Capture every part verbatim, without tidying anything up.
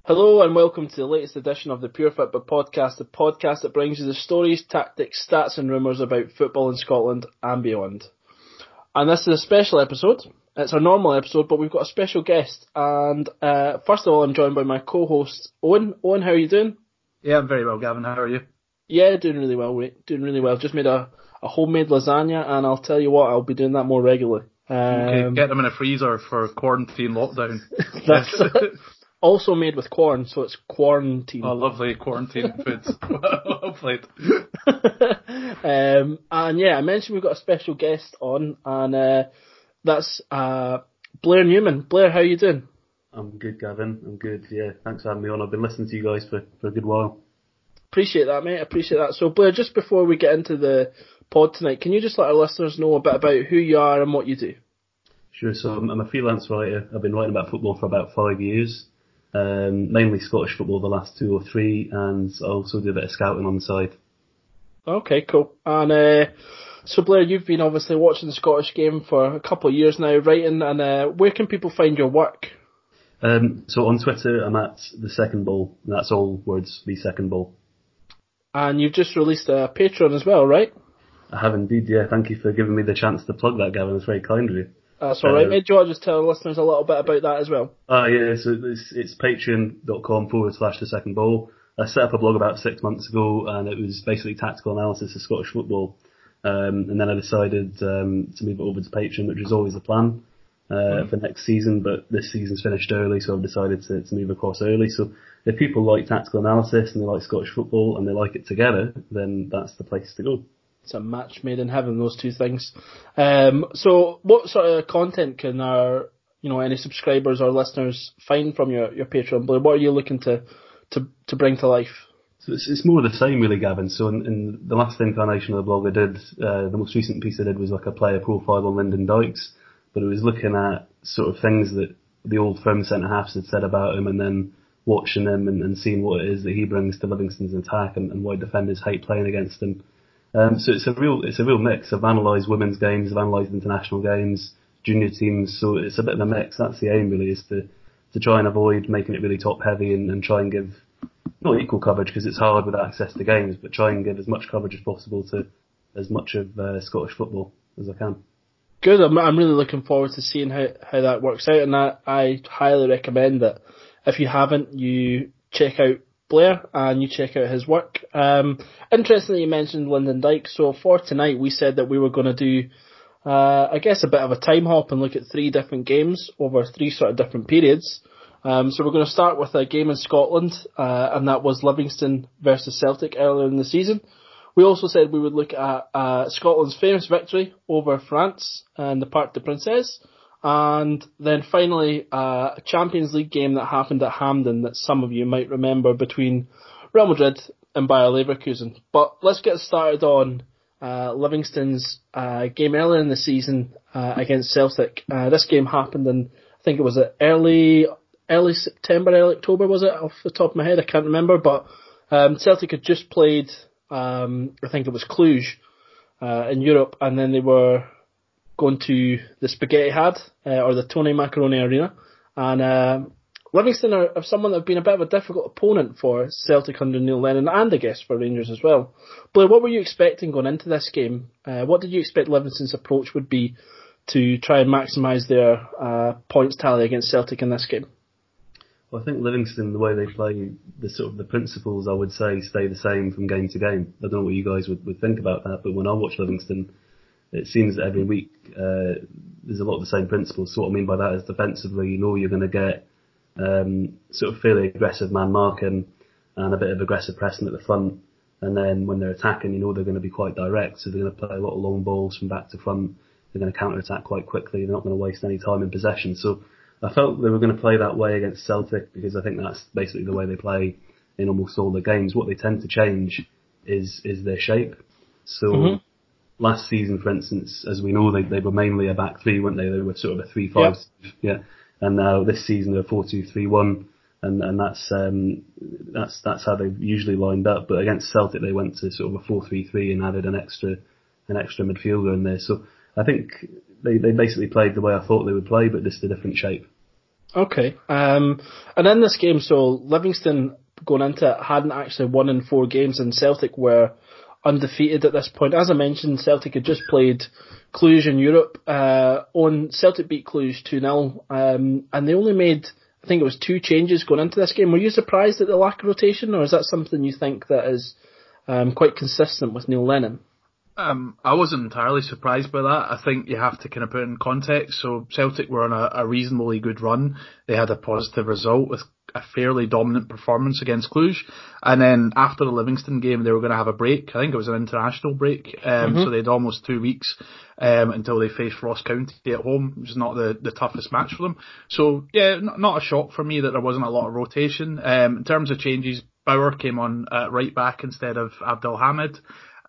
Hello and welcome to the latest edition of the Pure Football Podcast, the podcast that brings you the stories, tactics, stats and rumours about football in Scotland and beyond. And this is a special episode. It's our normal episode, but we've got a special guest. And uh, first of all, I'm joined by my co-host, Owen. Owen, how are you doing? Yeah, I'm very well, Gavin. How are you? Yeah, doing really well, mate. Doing really well. Just made a, a homemade lasagna, and I'll tell you what, I'll be doing that more regularly. Um, okay, get them in a freezer for quarantine lockdown. That's also made with corn, so it's quarantine. Oh, lovely quarantine foods. Well played. um, and yeah, I mentioned we've got a special guest on, and uh, that's uh, Blair Newman. Blair, how you doing? I'm good, Gavin. I'm good. Yeah, thanks for having me on. I've been listening to you guys for, for a good while. Appreciate that, mate. Appreciate that. So, Blair, just before we get into the pod tonight, can you just let our listeners know a bit about who you are and what you do? Sure. So I'm, I'm a freelance writer. I've been writing about football for about five years. Um, mainly Scottish football the last two or three, and I also do a bit of scouting on the side. Okay, cool. And uh, so Blair, you've been obviously watching the Scottish game for a couple of years now, writing, and uh, where can people find your work? Um, so on Twitter, I'm at the second ball. That's all words, the second ball. And you've just released a Patreon as well, right? I have indeed, yeah. Thank you for giving me the chance to plug that, Gavin. It's very kind of you. That's all right, uh, mate. Do you want to just tell the listeners a little bit about that as well? Oh, uh, yeah, so it's, it's patreon.com forward slash the second ball. I set up a blog about six months ago, and it was basically tactical analysis of Scottish football. Um, and then I decided um, to move it over to Patreon, which was always the plan uh, mm. for next season, but this season's finished early, so I've decided to, to move across early. So if people like tactical analysis and they like Scottish football and they like it together, then that's the place to go. It's a match made in heaven, those two things. Um, so what sort of content can our, you know, any subscribers or listeners find from your, your Patreon? What are you looking to, to, to bring to life? So it's, it's more of the same really, Gavin. So in, in the last incarnation of the blog I did, uh, the most recent piece I did was like a player profile on Lyndon Dykes, but it was looking at sort of things that the old firm centre-halves had said about him and then watching him and, and seeing what it is that he brings to Livingston's attack and, and why defenders hate playing against him. Um, so it's a real, it's a real mix. I've analysed women's games, I've analysed international games, junior teams. So it's a bit of a mix. That's the aim, really, is to to try and avoid making it really top heavy and, and try and give not equal coverage because it's hard with access to games, but try and give as much coverage as possible to as much of uh, Scottish football as I can. Good. I'm, I'm really looking forward to seeing how how that works out, and I, I highly recommend that if you haven't, you check out Blair and you check out his work. Um, interestingly, you mentioned Lyndon Dykes. So for tonight, we said that we were going to do, uh, I guess, a bit of a time hop and look at three different games over three sort of different periods. Um, so we're going to start with a game in Scotland, uh, and that was Livingston versus Celtic earlier in the season. We also said we would look at uh, Scotland's famous victory over France in the Parc des Princes. And then finally, uh, a Champions League game that happened at Hampden that some of you might remember between Real Madrid and Bayer Leverkusen. But let's get started on uh, Livingston's uh, game earlier in the season uh, against Celtic. Uh, this game happened in, I think it was early early September, early October, was it? Off the top of my head, I can't remember. But um, Celtic had just played, um, I think it was Cluj uh, in Europe, and then they were going to the Spaghetti Had, uh, or the Tony Macaroni Arena. And uh, Livingston are, are someone that have been a bit of a difficult opponent for Celtic under Neil Lennon, and I guess for Rangers as well. Blair, what were you expecting going into this game? Uh, what did you expect Livingston's approach would be to try and maximise their uh, points tally against Celtic in this game? Well, I think Livingston, the way they play, the sort of the principles, I would say, stay the same from game to game. I don't know what you guys would, would think about that, but when I watch Livingston, it seems that every week uh, there's a lot of the same principles. So what I mean by that is defensively, you know you're going to get um, sort of fairly aggressive man marking and a bit of aggressive pressing at the front. And then when they're attacking, you know they're going to be quite direct. So they're going to play a lot of long balls from back to front. They're going to counter-attack quite quickly. They're not going to waste any time in possession. So I felt they were going to play that way against Celtic because I think that's basically the way they play in almost all their games. What they tend to change is is their shape. So mm-hmm. Last season, for instance, as we know, they they were mainly a back three, weren't they? They were sort of a three five, yeah. yeah. And now this season they're four two three one, and and that's um that's that's how they've usually lined up. But against Celtic, they went to sort of a four three three and added an extra an extra midfielder in there. So I think they they basically played the way I thought they would play, but just a different shape. Okay. Um, and in this game, so Livingston going into it hadn't actually won in four games, and Celtic were undefeated at this point. As I mentioned, Celtic had just played Cluj in Europe. Uh, on Celtic beat Cluj two nil, um, and they only made, I think it was two changes going into this game. Were you surprised at the lack of rotation, or is that something you think that is um, quite consistent with Neil Lennon? Um, I wasn't entirely surprised by that. I think you have to kind of put it in context. So Celtic were on a, a reasonably good run. They had a positive result with a fairly dominant performance against Cluj. And then after the Livingston game, they were going to have a break. I think it was an international break. Um, mm-hmm. So they had almost two weeks um, until they faced Ross County at home, which is not the, the toughest match for them. So, yeah, not, not a shock for me that there wasn't a lot of rotation. Um, in terms of changes, Bauer came on uh, right back instead of Abdelhamid.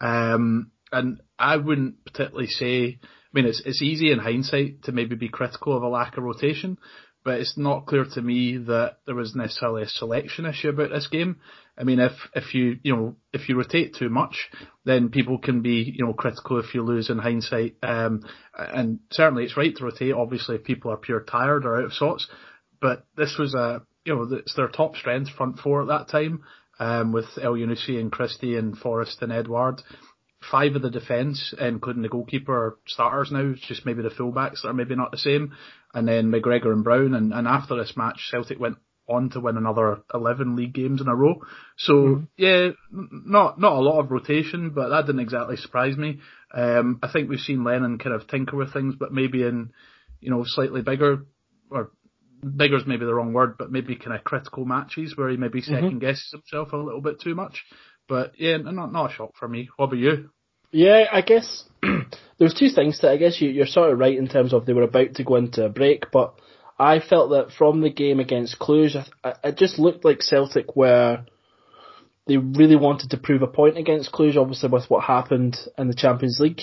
Um, And I wouldn't particularly say, I mean, it's it's easy in hindsight to maybe be critical of a lack of rotation, but it's not clear to me that there was necessarily a selection issue about this game. I mean, if, if you, you know, if you rotate too much, then people can be, you know, critical if you lose in hindsight. Um, and certainly it's right to rotate, obviously, if people are pure tired or out of sorts. But this was a, you know, it's their top strength front four at that time, um, with Elyounoussi and Christie and Forrest and Edouard. Five of the defence, including the goalkeeper, are starters now. It's just maybe the fullbacks that are maybe not the same. And then McGregor and Brown. And, and after this match, Celtic went on to win another eleven league games in a row. So, mm-hmm. yeah, not not a lot of rotation, but that didn't exactly surprise me. Um, I think we've seen Lennon kind of tinker with things, but maybe in, you know, slightly bigger, or bigger's maybe the wrong word, but maybe kind of critical matches where he maybe second mm-hmm. guesses himself a little bit too much. But yeah, not not a shock for me. What about you? Yeah, I guess there was two things to it. I guess you, you're sort of right in terms of they were about to go into a break, but I felt that from the game against Cluj, it just looked like Celtic were, they really wanted to prove a point against Cluj, obviously with what happened in the Champions League.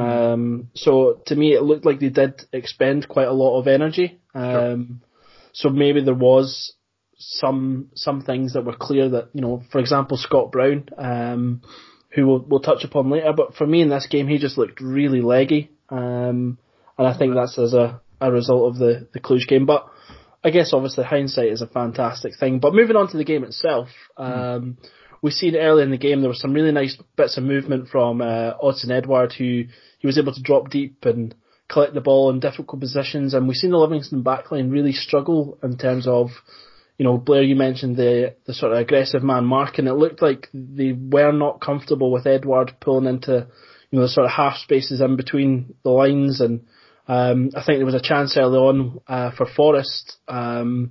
Um, so to me, it looked like they did expend quite a lot of energy. Um, sure. So maybe there was some some things that were clear that, you know, for example, Scott Brown, um, who we'll, we'll touch upon later, but for me in this game, he just looked really leggy, um, and I think that's as a, a result of the, the Cluj game. But I guess obviously hindsight is a fantastic thing. But moving on to the game itself, um, mm. we've seen early in the game there were some really nice bits of movement from uh, Odsonne Edouard, who he was able to drop deep and collect the ball in difficult positions, and we've seen the Livingston backline really struggle in terms of, you know, Blair, you mentioned the the sort of aggressive man marking. It looked like they were not comfortable with Edouard pulling into, you know, the sort of half spaces in between the lines. And um, I think there was a chance early on uh, for Forrest. Um,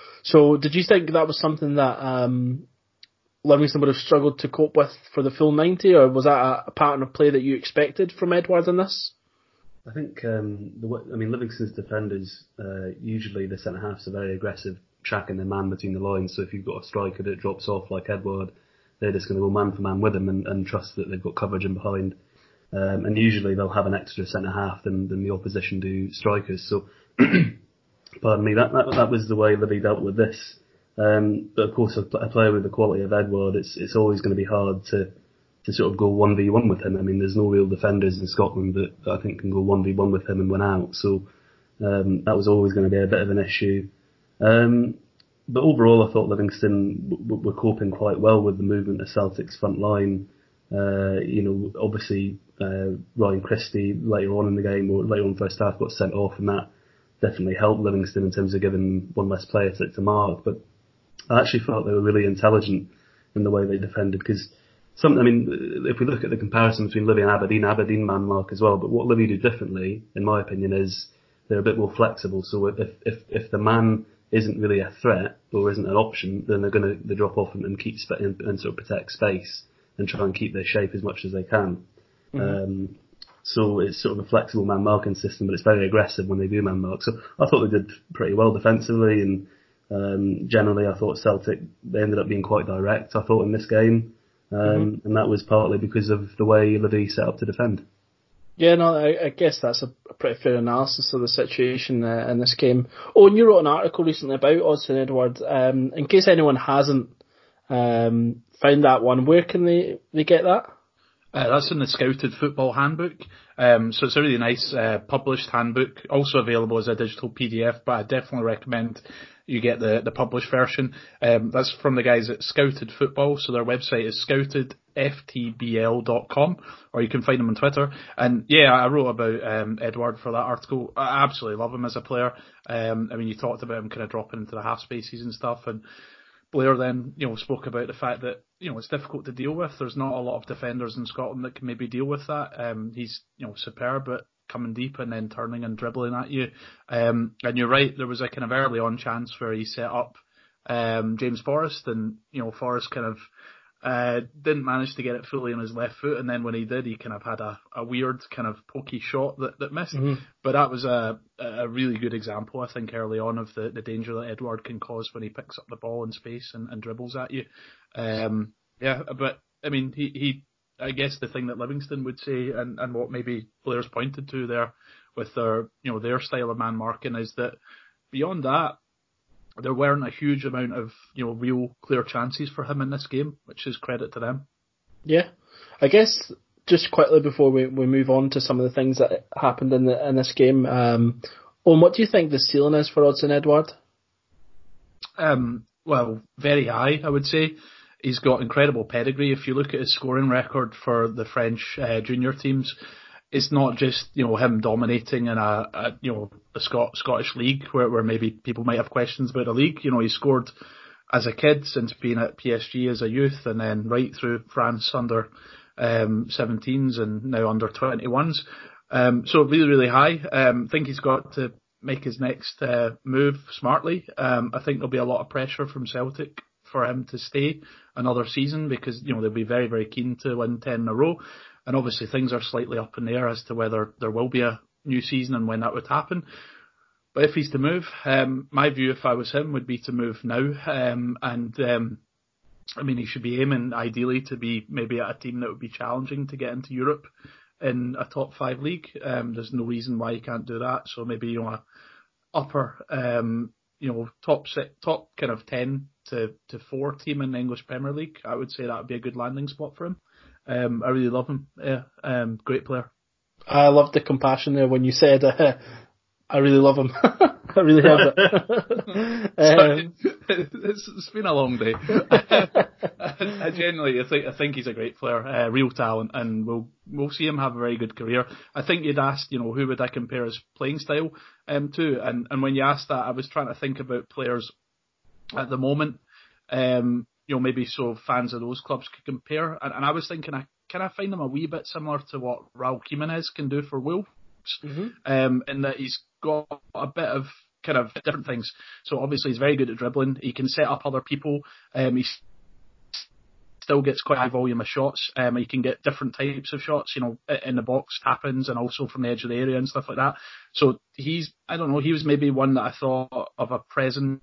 so did you think that was something that um, Livingston would have struggled to cope with for the full ninety, or was that a, a pattern of play that you expected from Edouard in this? I think, um, the, I mean, Livingston's defenders, uh, usually the centre-halves are very aggressive, tracking their man between the lines. So if you've got a striker that drops off like Edouard, they're just going to go man for man with him and, and trust that they've got coverage in behind. Um, and usually they'll have an extra centre half than, than the opposition do strikers. So, pardon me, that, that that was the way Livy dealt with this. Um, but of course, a, a player with the quality of Edouard, it's it's always going to be hard to to sort of go one v one with him. I mean, there's no real defenders in Scotland that, that I think can go one v one with him and win out. So um, that was always going to be a bit of an issue. Um, but overall, I thought Livingston w- w- were coping quite well with the movement of Celtic's front line. Uh, you know, obviously, uh, Ryan Christie later on in the game, or later on in the first half, got sent off, and that definitely helped Livingston in terms of giving one less player to, to mark. But I actually felt they were really intelligent in the way they defended, because some, I mean, if we look at the comparison between Livy and Aberdeen, Aberdeen man mark as well, but what Livy do differently, in my opinion, is they're a bit more flexible. So if if if the man isn't really a threat or isn't an option, then they're going to they drop off and, and keep sp- and, and sort of protect space and try and keep their shape as much as they can. Mm-hmm. Um, so it's sort of a flexible man marking system, but it's very aggressive when they do man mark. So I thought they did pretty well defensively, and um, generally I thought Celtic, they ended up being quite direct, I thought, in this game. Um, mm-hmm. And that was partly because of the way Livy set up to defend. Yeah, no, I, I guess that's a, a pretty fair analysis of the situation uh, in this game. Oh, and you wrote an article recently about Odsonne Edouard. Um, in case anyone hasn't um, found that one, where can they, they get that? Uh, that's in the Scouted Football Handbook. Um, so it's a really nice uh, published handbook, also available as a digital P D F, but I definitely recommend you get the, the published version. Um, that's from the guys at Scouted Football, so their website is scouted f t b l dot com, or you can find them on Twitter. And yeah, I wrote about um, Edouard for that article. I absolutely love him as a player. Um, I mean, you talked about him kind of dropping into the half spaces and stuff, and Blair then, you know, spoke about the fact that, you know, it's difficult to deal with. There's not a lot of defenders in Scotland that can maybe deal with that. Um, he's, you know, superb at coming deep and then turning and dribbling at you. Um, and you're right, there was a kind of early on chance where he set up um, James Forrest, and, you know, Forrest kind of uh, didn't manage to get it fully on his left foot, and then when he did, he kind of had a, a weird kind of pokey shot that, that missed. Mm-hmm. But that was a, a really good example, I think, early on of the, the danger that Edouard can cause when he picks up the ball in space and, and dribbles at you. Um, yeah, but I mean, he, he, I guess the thing that Livingston would say, and, and what maybe Blair's pointed to there with their, you know, their style of man marking, is that beyond that, there weren't a huge amount of, you know, real clear chances for him in this game, which is credit to them. Yeah, I guess just quickly before we, we move on to some of the things that happened in the in this game, um, Owen, what do you think the ceiling is for Odsonne Edouard? Um, well, very high, I would say. He's got incredible pedigree. If you look at his scoring record for the French uh, junior teams, it's not just, you know, him dominating in a, a you know, a Scot- Scottish league where, where maybe people might have questions about the league. You know, he scored as a kid since being at P S G as a youth, and then right through France under um, seventeens and now under twenty-ones. Um, so really, really high. Um, I think he's got to make his next uh, move smartly. Um, I think there'll be a lot of pressure from Celtic for him to stay another season, because, you know, they'll be very, very keen to win ten in a row. And obviously things are slightly up in the air as to whether there will be a new season and when that would happen. But if he's to move, um, my view, if I was him, would be to move now. Um, and um, I mean, he should be aiming ideally to be maybe at a team that would be challenging to get into Europe in a top five league. Um, there's no reason why he can't do that. So maybe, you know, a upper, um, you know, top six, top kind of ten to, to four team in the English Premier League. I would say that would be a good landing spot for him. Um, I really love him. Yeah, um, great player. I loved the compassion there when you said, uh, I really love him. I really have it. um, it's, it's been a long day. I, I genuinely, I think, I think he's a great player, uh, real talent, and we'll we'll see him have a very good career. I think you'd asked, you know, who would I compare his playing style um, to, and and when you asked that, I was trying to think about players at the moment. Um, you know, maybe so fans of those clubs could compare. And, and I was thinking, I, can I find him a wee bit similar to what Raul Jimenez can do for Wolves? Mm-hmm. Um, in that he's got a bit of kind of different things. So obviously he's very good at dribbling. He can set up other people. Um, he still gets quite a high volume of shots. Um, he can get different types of shots, you know, in the box, tap-ins, and also from the edge of the area and stuff like that. So he's, I don't know, he was maybe one that I thought of a present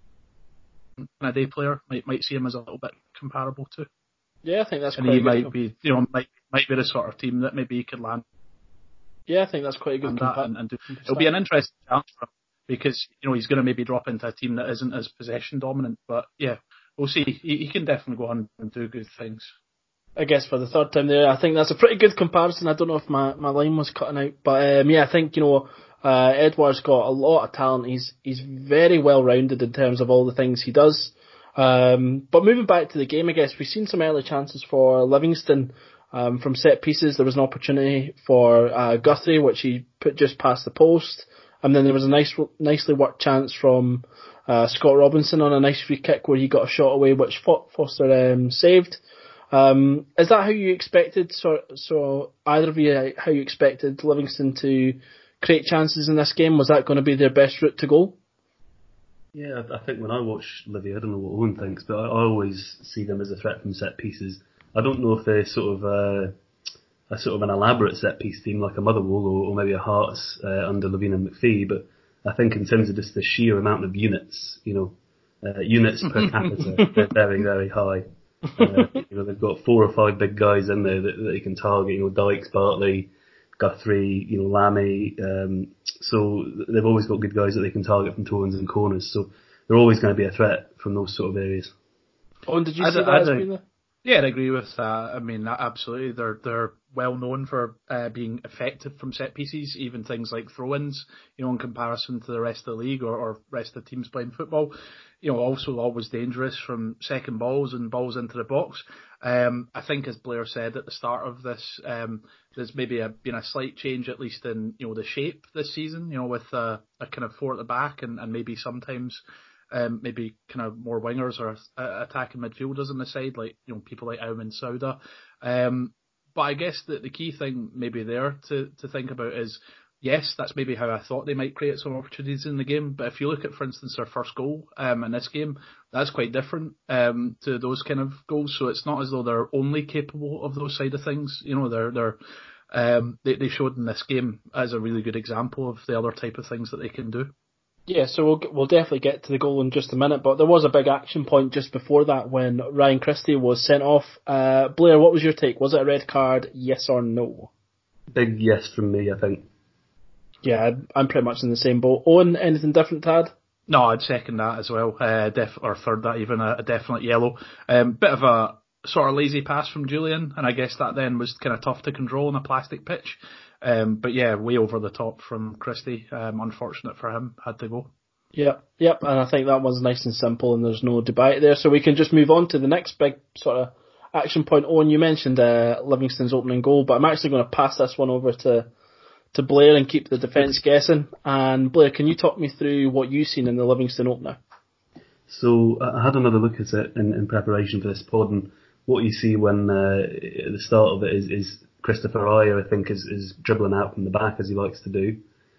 a day player might might see him as a little bit comparable to. Yeah, I think that's and quite he a might good be, you know, might might be the sort of team that maybe he could land. Yeah, I think that's quite a good compa- and, and do. It'll be an interesting challenge for him, because, you know, he's going to maybe drop into a team that isn't as possession dominant. But yeah, we'll see. He, he can definitely go on and do good things. I guess for the third time there, I think that's a pretty good comparison. I don't know if my, my line was cutting out, but um, yeah, I think, you know, uh, Edouard's got a lot of talent. He's he's very well rounded in terms of all the things he does. Um, but moving back to the game, I guess we've seen some early chances for Livingston um, from set pieces. There was an opportunity for uh, Guthrie, which he put just past the post, and then there was a nice, nicely worked chance from uh, Scott Robinson on a nice free kick where he got a shot away, which Foster um, saved. Um, is that how you expected? So, so either of you, how you expected Livingston to create chances in this game? Was that going to be their best route to goal? Yeah, I think when I watch Livy, I don't know what Owen thinks, but I always see them as a threat from set pieces. I don't know if they're sort of uh, a sort of an elaborate set piece team like a Motherwell or, or maybe a Hearts uh, under Levine and McPhee, but I think in terms of just the sheer amount of units, you know, uh, units per capita, they're very, very high. Uh, you know, they've got four or five big guys in there that, that they can target. You know, Dykes, Bartley, Guthrie, you know, Lammy. Um, so they've always got good guys that they can target from torns and corners. So they're always going to be a threat from those sort of areas. Oh, and did you I see that I as being the... Yeah, I agree with that. I mean, absolutely. They're they're well known for uh, being effective from set pieces, even things like throw-ins. You know, in comparison to the rest of the league or, or rest of the teams playing football. You know, also always dangerous from second balls and balls into the box. Um, I think, as Blair said at the start of this, um, there's maybe a, been a slight change, at least in you know the shape this season. You know, with a, a kind of four at the back and, and maybe sometimes. Um, maybe kind of more wingers or uh, attacking midfielders on the side, like you know people like Auman Sauda. Um, but I guess that the key thing maybe there to, to think about is, yes, that's maybe how I thought they might create some opportunities in the game. But if you look at, for instance, their first goal um, in this game, that's quite different um, to those kind of goals. So it's not as though they're only capable of those side of things. You know, they're they're um, they they showed in this game as a really good example of the other type of things that they can do. Yeah, so we'll we'll definitely get to the goal in just a minute, but there was a big action point just before that when Ryan Christie was sent off. Uh, Blair, what was your take? Was it a red card, yes or no? Big yes from me, I think. Yeah, I'm pretty much in the same boat. Owen, anything different to add? No, I'd second that as well. Uh, def- or third that even, a, a definite yellow. Um, bit of a sort of lazy pass from Julian, and I guess that then was kind of tough to control on a plastic pitch. Um, but yeah, way over the top from Christie. Um, unfortunate for him, had to go. Yep, yep, and I think that one's nice and simple, and there's no debate there. So we can just move on to the next big sort of action point. Owen, you mentioned uh, Livingston's opening goal, but I'm actually going to pass this one over to to Blair and keep the defence guessing. And Blair, can you talk me through what you've seen in the Livingston opener? So I had another look at it in, in preparation for this pod, and what you see when uh, at the start of it is, is Christopher Ajer, I think, is, is dribbling out from the back as he likes to do.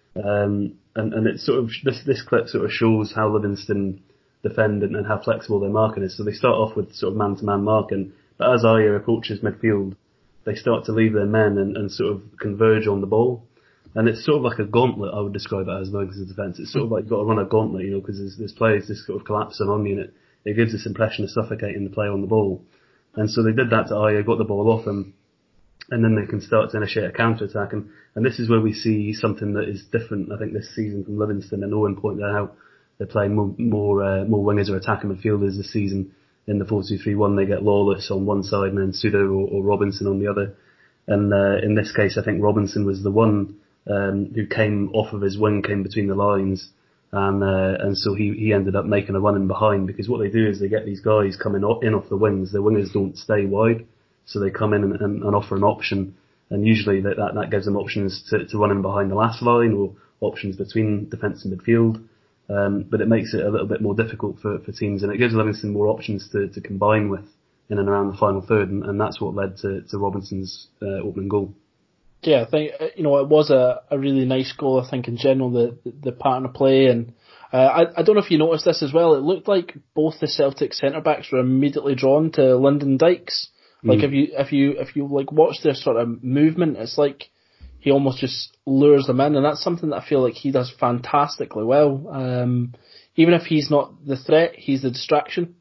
Um, and, and it's sort of, this, this clip sort of shows how Livingston defend and, and how flexible their marking is. So they start off with sort of man-to-man marking, but as Ajer approaches midfield, they start to leave their men and, and sort of converge on the ball. And it's sort of like a gauntlet, I would describe it as, Livingston's defence. It's sort of like you've got to run a gauntlet, you know, because there's, there's players just sort of collapsing on you, and it, it gives this impression of suffocating the player on the ball. And so they did that to Ajer, got the ball off him, and then they can start to initiate a counter-attack. And, and this is where we see something that is different, I think, this season from Livingston. And Owen pointed out they're playing more more, uh, more wingers or attacking midfielders this season. In the four two three one, they get Lawless on one side and then Sudo or, or Robinson on the other. And uh, in this case, I think Robinson was the one um, who came off of his wing, came between the lines. And uh, and so he, he ended up making a run in behind, because what they do is they get these guys coming in off the wings. Their wingers don't stay wide. So they come in and, and, and offer an option, and usually that, that, that gives them options to, to run in behind the last line, or options between defence and midfield. Um, but it makes it a little bit more difficult for, for teams, and it gives Livingston more options to, to combine with in and around the final third, and, and that's what led to, to Robinson's uh, opening goal. Yeah, I think, you know, it was a, a really nice goal. I think in general the the pattern of play, and uh, I I don't know if you noticed this as well. It looked like both the Celtic centre backs were immediately drawn to Lyndon Dykes. Like mm. if you if you if you like watch their sort of movement, it's like he almost just lures them in, and that's something that I feel like he does fantastically well. Um, even if he's not the threat, he's the distraction.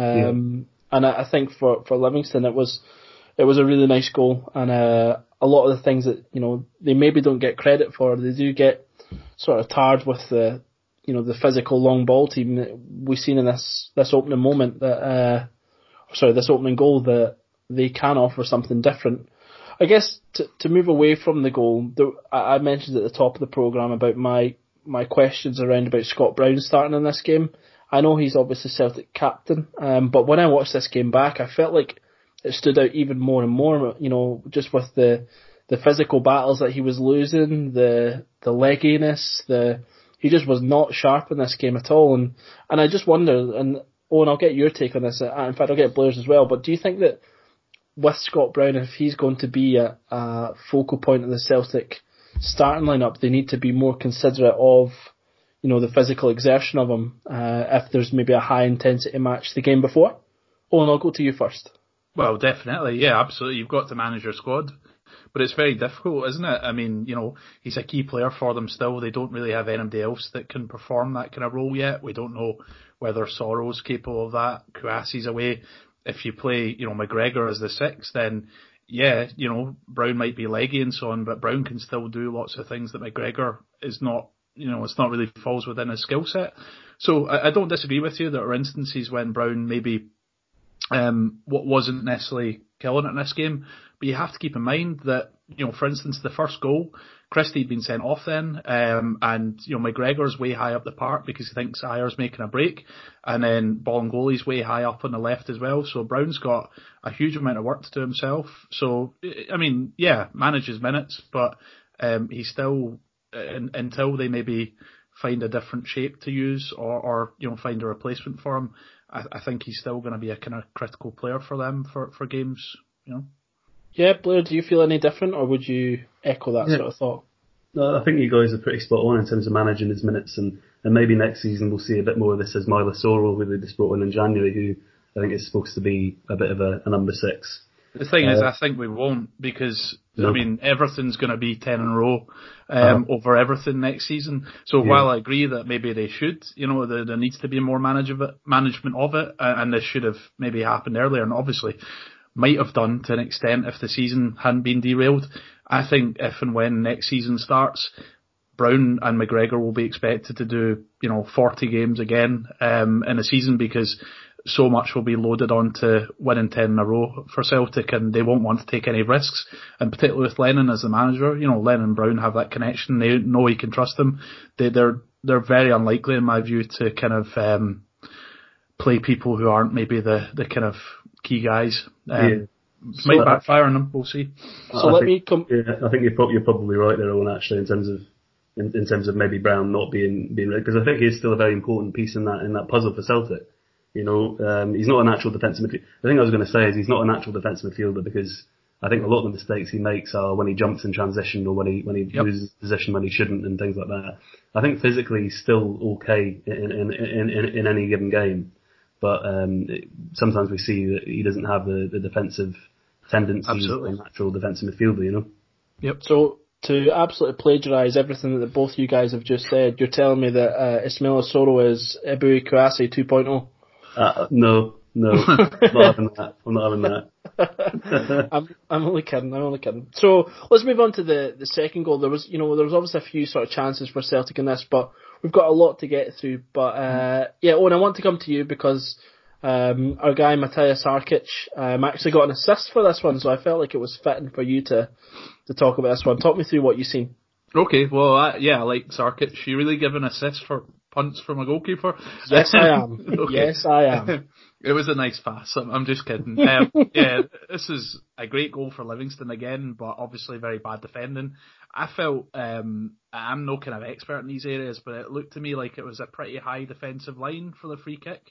Um, yeah. And I, I think for, for Livingston, it was it was a really nice goal, and uh, a lot of the things that you know they maybe don't get credit for, they do get sort of tarred with the you know the physical long ball team that we've seen in this this opening moment that uh, sorry this opening goal that they can offer something different. I guess to to move away from the goal, the, I mentioned at the top of the programme about my, my questions around about Scott Brown starting in this game. I know he's obviously Celtic captain, um, but when I watched this game back, I felt like it stood out even more and more, you know, just with the the physical battles that he was losing, the the legginess, the he just was not sharp in this game at all. And, and I just wonder, and Owen, I'll get your take on this, in fact I'll get Blair's as well, but do you think that with Scott Brown, if he's going to be a, a focal point of the Celtic starting lineup, they need to be more considerate of, you know, the physical exertion of him uh, if there's maybe a high intensity match the game before? Owen, I'll go to you first. Well, definitely, yeah, absolutely. You've got to manage your squad, but it's very difficult, isn't it? I mean, you know, he's a key player for them still. They don't really have anybody else that can perform that kind of role yet. We don't know whether Sorrow's capable of that. Kouassi's away. If you play, you know, McGregor as the six, then yeah, you know, Brown might be leggy and so on, but Brown can still do lots of things that McGregor is not, you know, it's not really falls within his skill set. So I, I don't disagree with you. There are instances when Brown maybe um, what wasn't necessarily killing it in this game. But you have to keep in mind that, you know, for instance, the first goal, Christie had been sent off then, um, and, you know, McGregor's way high up the park because he thinks Ayer's making a break, and then Bolingoli's way high up on the left as well, so Brown's got a huge amount of work to do himself. So, I mean, yeah, manages minutes, but um, he's still, in, until they maybe find a different shape to use or, or you know, find a replacement for him, I, I think he's still going to be a kind of critical player for them for, for games, you know. Yeah, Blair, do you feel any different, or would you echo that yeah. sort of thought? No, I think you guys are pretty spot on in terms of managing his minutes, and, and maybe next season we'll see a bit more of this as Myla Sorrell, who they just brought in in January, who I think is supposed to be a bit of a, a number six. The thing uh, is, I think we won't, because, no. I mean, everything's going to be ten in a row um, uh, over everything next season. So yeah. while I agree that maybe they should, you know, there, there needs to be more manage of it, management of it, and this should have maybe happened earlier, and obviously might have done to an extent if the season hadn't been derailed. I think if and when next season starts, Brown and McGregor will be expected to do, you know, forty games again um, in a season, because so much will be loaded onto winning ten in a row for Celtic, and they won't want to take any risks. And particularly with Lennon as the manager, you know, Lennon and Brown have that connection. They know he can trust them. They, they're they're very unlikely, in my view, to kind of um, play people who aren't maybe the, the kind of key guys. Um, yeah. So might backfire on them. We'll see. So I let think, me come. Yeah, I think you're probably, you're probably right there, Owen. Actually, in terms of in, in terms of maybe Brown not being being because I think he's still a very important piece in that in that puzzle for Celtic. You know, um, he's not a natural defensive midfielder. The thing I was going to say is he's not a natural defensive midfielder, because I think a lot of the mistakes he makes are when he jumps in transition, or when he when he yep. loses position when he shouldn't, and things like that. I think physically he's still okay in in in, in, in any given game, but um, it, sometimes we see that he doesn't have the, the defensive tendencies of a natural defensive midfielder. You know. Yep. So to absolutely plagiarise everything that both you guys have just said, you're telling me that uh, Ismaila Soro is Ebu Kouassi two point oh. Uh, no, no, I'm not having that. I'm not having that. I'm, I'm only kidding. I'm only kidding. So let's move on to the, the second goal. There was, you know, there was obviously a few sort of chances for Celtic in this, but we've got a lot to get through. But uh, yeah, Owen, I want to come to you because um, our guy Matija Sarkic um, actually got an assist for this one, so I felt like it was fitting for you to to talk about this one. Talk me through what you've seen. Okay, well, I, yeah, I like Sarkic. You really give an assist for punts from a goalkeeper? Yes, I am. Okay. Yes, I am. It was a nice pass. I'm, I'm just kidding. Um, yeah, this is a great goal for Livingston again, but obviously very bad defending. I felt, um, I'm no kind of expert in these areas, but it looked to me like it was a pretty high defensive line for the free kick.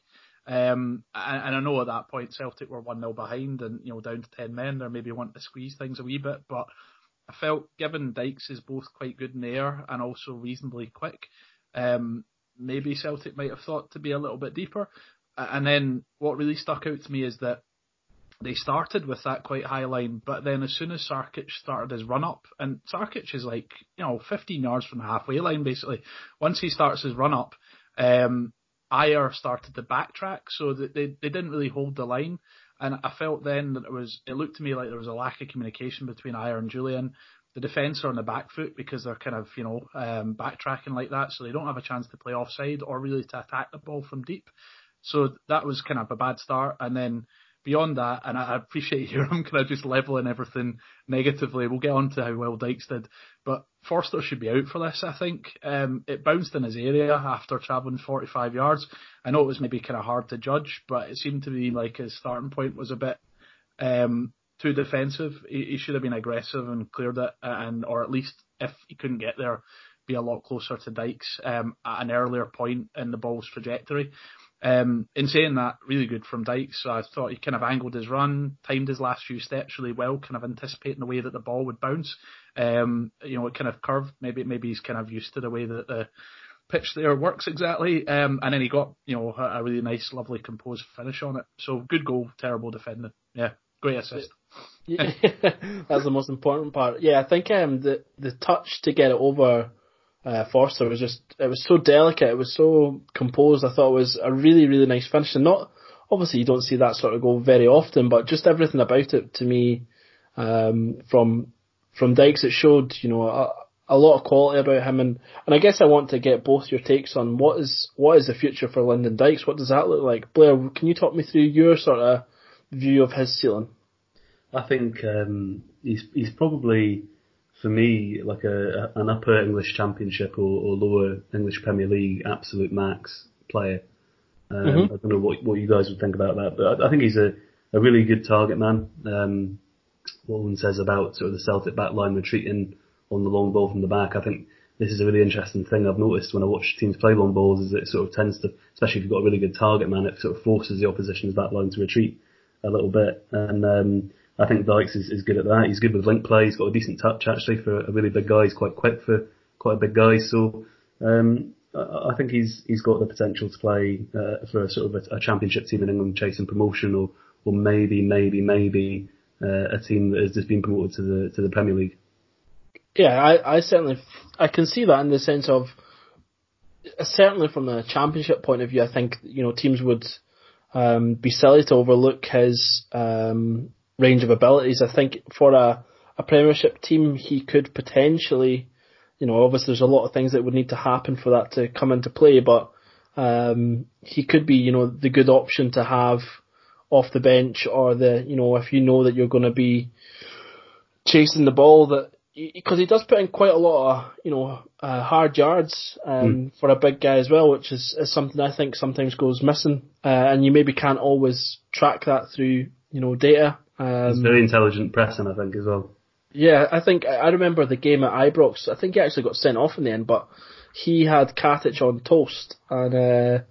Um, and, and I know at that point Celtic were one nil behind and, you know, down to ten men. They're maybe wanting to squeeze things a wee bit, but I felt, given Dykes is both quite good in the air and also reasonably quick, um, maybe Celtic might have thought to be a little bit deeper. And then what really stuck out to me is that they started with that quite high line, but then as soon as Sarkic started his run up, and Sarkic is like, you know, fifteen yards from the halfway line basically. Once he starts his run up, um, Ayer started to backtrack, so that they, they didn't really hold the line. And I felt then that it was, it looked to me like there was a lack of communication between Ayer and Julian. The defence are on the back foot because they're kind of, you know, um, backtracking like that, so they don't have a chance to play offside or really to attack the ball from deep. So that was kind of a bad start. And then beyond that, and I appreciate here, I'm kind of just levelling everything negatively. We'll get on to how well Dykes did. But Forster should be out for this, I think. Um, it bounced in his area after travelling forty-five yards. I know it was maybe kind of hard to judge, but it seemed to be like his starting point was a bit um, too defensive. He, he should have been aggressive and cleared it, and or at least if he couldn't get there, be a lot closer to Dykes um, at an earlier point in the ball's trajectory. Um, in saying that, really good from Dykes. So I thought he kind of angled his run, timed his last few steps really well, kind of anticipating the way that the ball would bounce. Um, you know, it kind of curved. Maybe maybe he's kind of used to the way that the pitch there works exactly. Um, and then he got, you know, a, a really nice, lovely, composed finish on it. So good goal, terrible defending. Yeah, great assist. Yeah, that's the most important part. Yeah, I think um, the the touch to get it over Uh, Forster was just, it was so delicate, it was so composed. I thought it was a really, really nice finish. And not, obviously you don't see that sort of goal very often, but just everything about it to me, um, from, from Dykes, it showed, you know, a, a lot of quality about him. And, and I guess I want to get both your takes on what is, what is the future for Lyndon Dykes? What does that look like? Blair, can you talk me through your sort of view of his ceiling? I think um, he's he's probably, for me, like a, a an upper English Championship or, or lower English Premier League absolute max player. Um, mm-hmm. I don't know what what you guys would think about that, but I, I think he's a, a really good target man. Um, what one says about sort of the Celtic back line retreating on the long ball from the back, I think this is a really interesting thing I've noticed when I watch teams play long balls, is that it sort of tends to, especially if you've got a really good target man, it sort of forces the opposition's back line to retreat a little bit. And um, I think Dykes is, is good at that. He's good with link play. He's got a decent touch actually for a really big guy. He's quite quick for quite a big guy. So um, I think he's he's got the potential to play uh, for a sort of a, a championship team in England chasing promotion, or or maybe maybe maybe uh, a team that has just been promoted to the to the Premier League. Yeah, I, I certainly I can see that in the sense of certainly from the championship point of view. I think you know teams would um, be silly to overlook his um, range of abilities. I think for a, a Premiership team, he could potentially, you know, obviously there's a lot of things that would need to happen for that to come into play, but um, he could be, you know, the good option to have off the bench, or the, you know, if you know that you're going to be chasing the ball, that because he does put in quite a lot of, you know, uh, hard yards um, mm. for a big guy as well, which is, is something I think sometimes goes missing, uh, and you maybe can't always track that through, you know, data. Um, He's very intelligent pressing, I think, as well. Yeah, I think I remember the game at Ibrox. I think he actually got sent off in the end, but he had Katic on toast, and uh,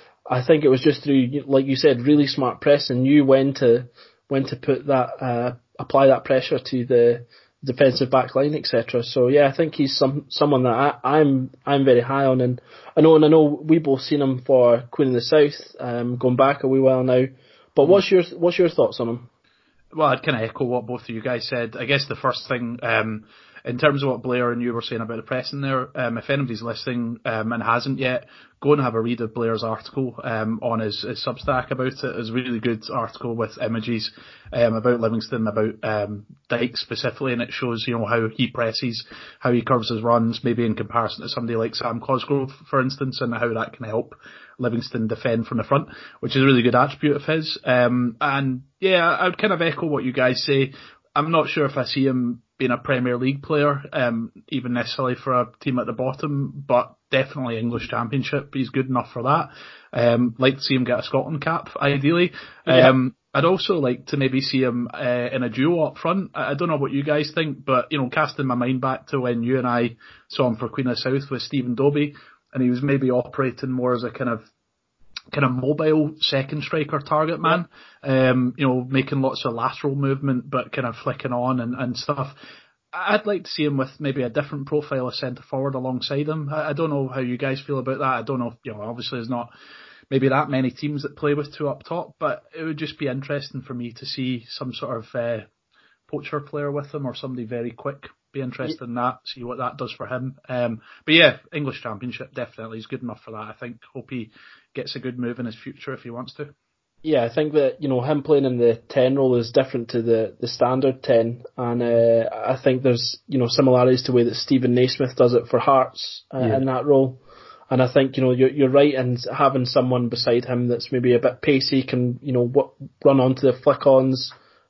I think it was just through, like you said, really smart pressing, knew when to when to put that, uh, apply that pressure to the defensive back line, et cetera. So yeah, I think he's some someone that I, I'm I'm very high on, and I know and I know we both seen him for Queen of the South, um, going back a wee while now. But what's your what's your thoughts on him? Well, I'd kind of echo what both of you guys said. I guess the first thing, um, in terms of what Blair and you were saying about the pressing there, um, if anybody's listening um, and hasn't yet, go and have a read of Blair's article um, on his, his Substack about it. It's a really good article with images um, about Livingston, about um, Dykes specifically, and it shows, you know, how he presses, how he curves his runs, maybe in comparison to somebody like Sam Cosgrove, for instance, and how that can help Livingston defend from the front, which is a really good attribute of his. Um, and yeah, I would kind of echo what you guys say. I'm not sure if I see him being a Premier League player, um, even necessarily for a team at the bottom, but definitely English Championship. He's good enough for that. Um, like to see him get a Scotland cap, ideally. Yeah. Um, I'd also like to maybe see him uh, in a duo up front. I, I don't know what you guys think, but you know, casting my mind back to when you and I saw him for Queen of the South with Stephen Dobie, and he was maybe operating more as a kind of kind of mobile second striker target man, yeah. um, you know, making lots of lateral movement, but kind of flicking on and, and stuff. I'd like to see him with maybe a different profile of centre forward alongside him. I, I don't know how you guys feel about that. I don't know if, you know, obviously there's not maybe that many teams that play with two up top, but it would just be interesting for me to see some sort of uh, poacher player with him, or somebody very quick. Be interested in that, see what that does for him. Um, but yeah, English Championship, definitely. He's good enough for that, I think. Hope he gets a good move in his future if he wants to. Yeah, I think that, you know, him playing in the ten role is different to the, the standard ten, and uh, I think there's, you know, similarities to the way that Stephen Naismith does it for Hearts uh, yeah. in that role. And I think, you know, you're, you're right in having someone beside him that's maybe a bit pacey, can, you know, w- run onto the flick-ons.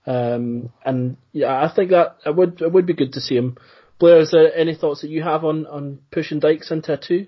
Um, and yeah, I think that it would it would be good to see him. Blair, is there any thoughts that you have on, on pushing Dykes into a two?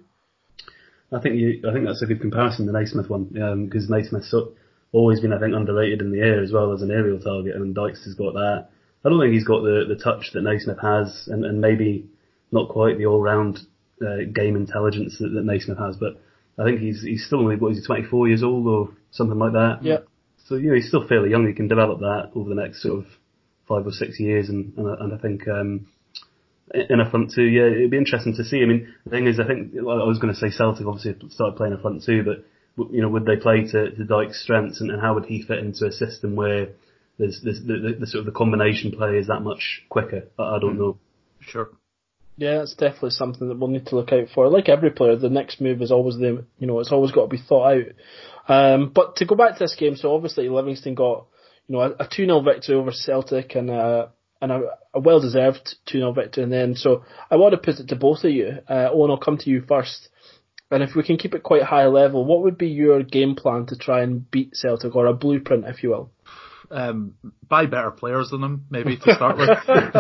I think you, I think that's a good comparison, the Naismith one, because um, Naismith's always been, I think, underrated in the air as well as an aerial target, and Dykes has got that. I don't think he's got the, the touch that Naismith has, and, and maybe not quite the all-round uh, game intelligence that, that Naismith has, but I think he's he's still only, what is he, twenty-four years old or something like that? Yeah. So, you know, he's still fairly young. He can develop that over the next sort of five or six years. And, and, and I think, um, in a front two, yeah, it'd be interesting to see. I mean, the thing is, I think, well, I was going to say Celtic obviously started playing a front two, but, you know, would they play to, to Dykes' strengths, and, and how would he fit into a system where there's, there's the, the, the sort of the combination play is that much quicker? I, I don't know. Sure. Yeah, it's definitely something that we'll need to look out for. Like every player, the next move is always the, you know, it's always got to be thought out. Um, but to go back to this game, so obviously Livingston got, you know, a, a two nil victory over Celtic, and a, and a, a well-deserved two nil victory in the end. So I want to put it to both of you. Uh, Owen, I'll come to you first. And if we can keep it quite high level, what would be your game plan to try and beat Celtic, or a blueprint, if you will? Um, buy better players than them, maybe, to start with.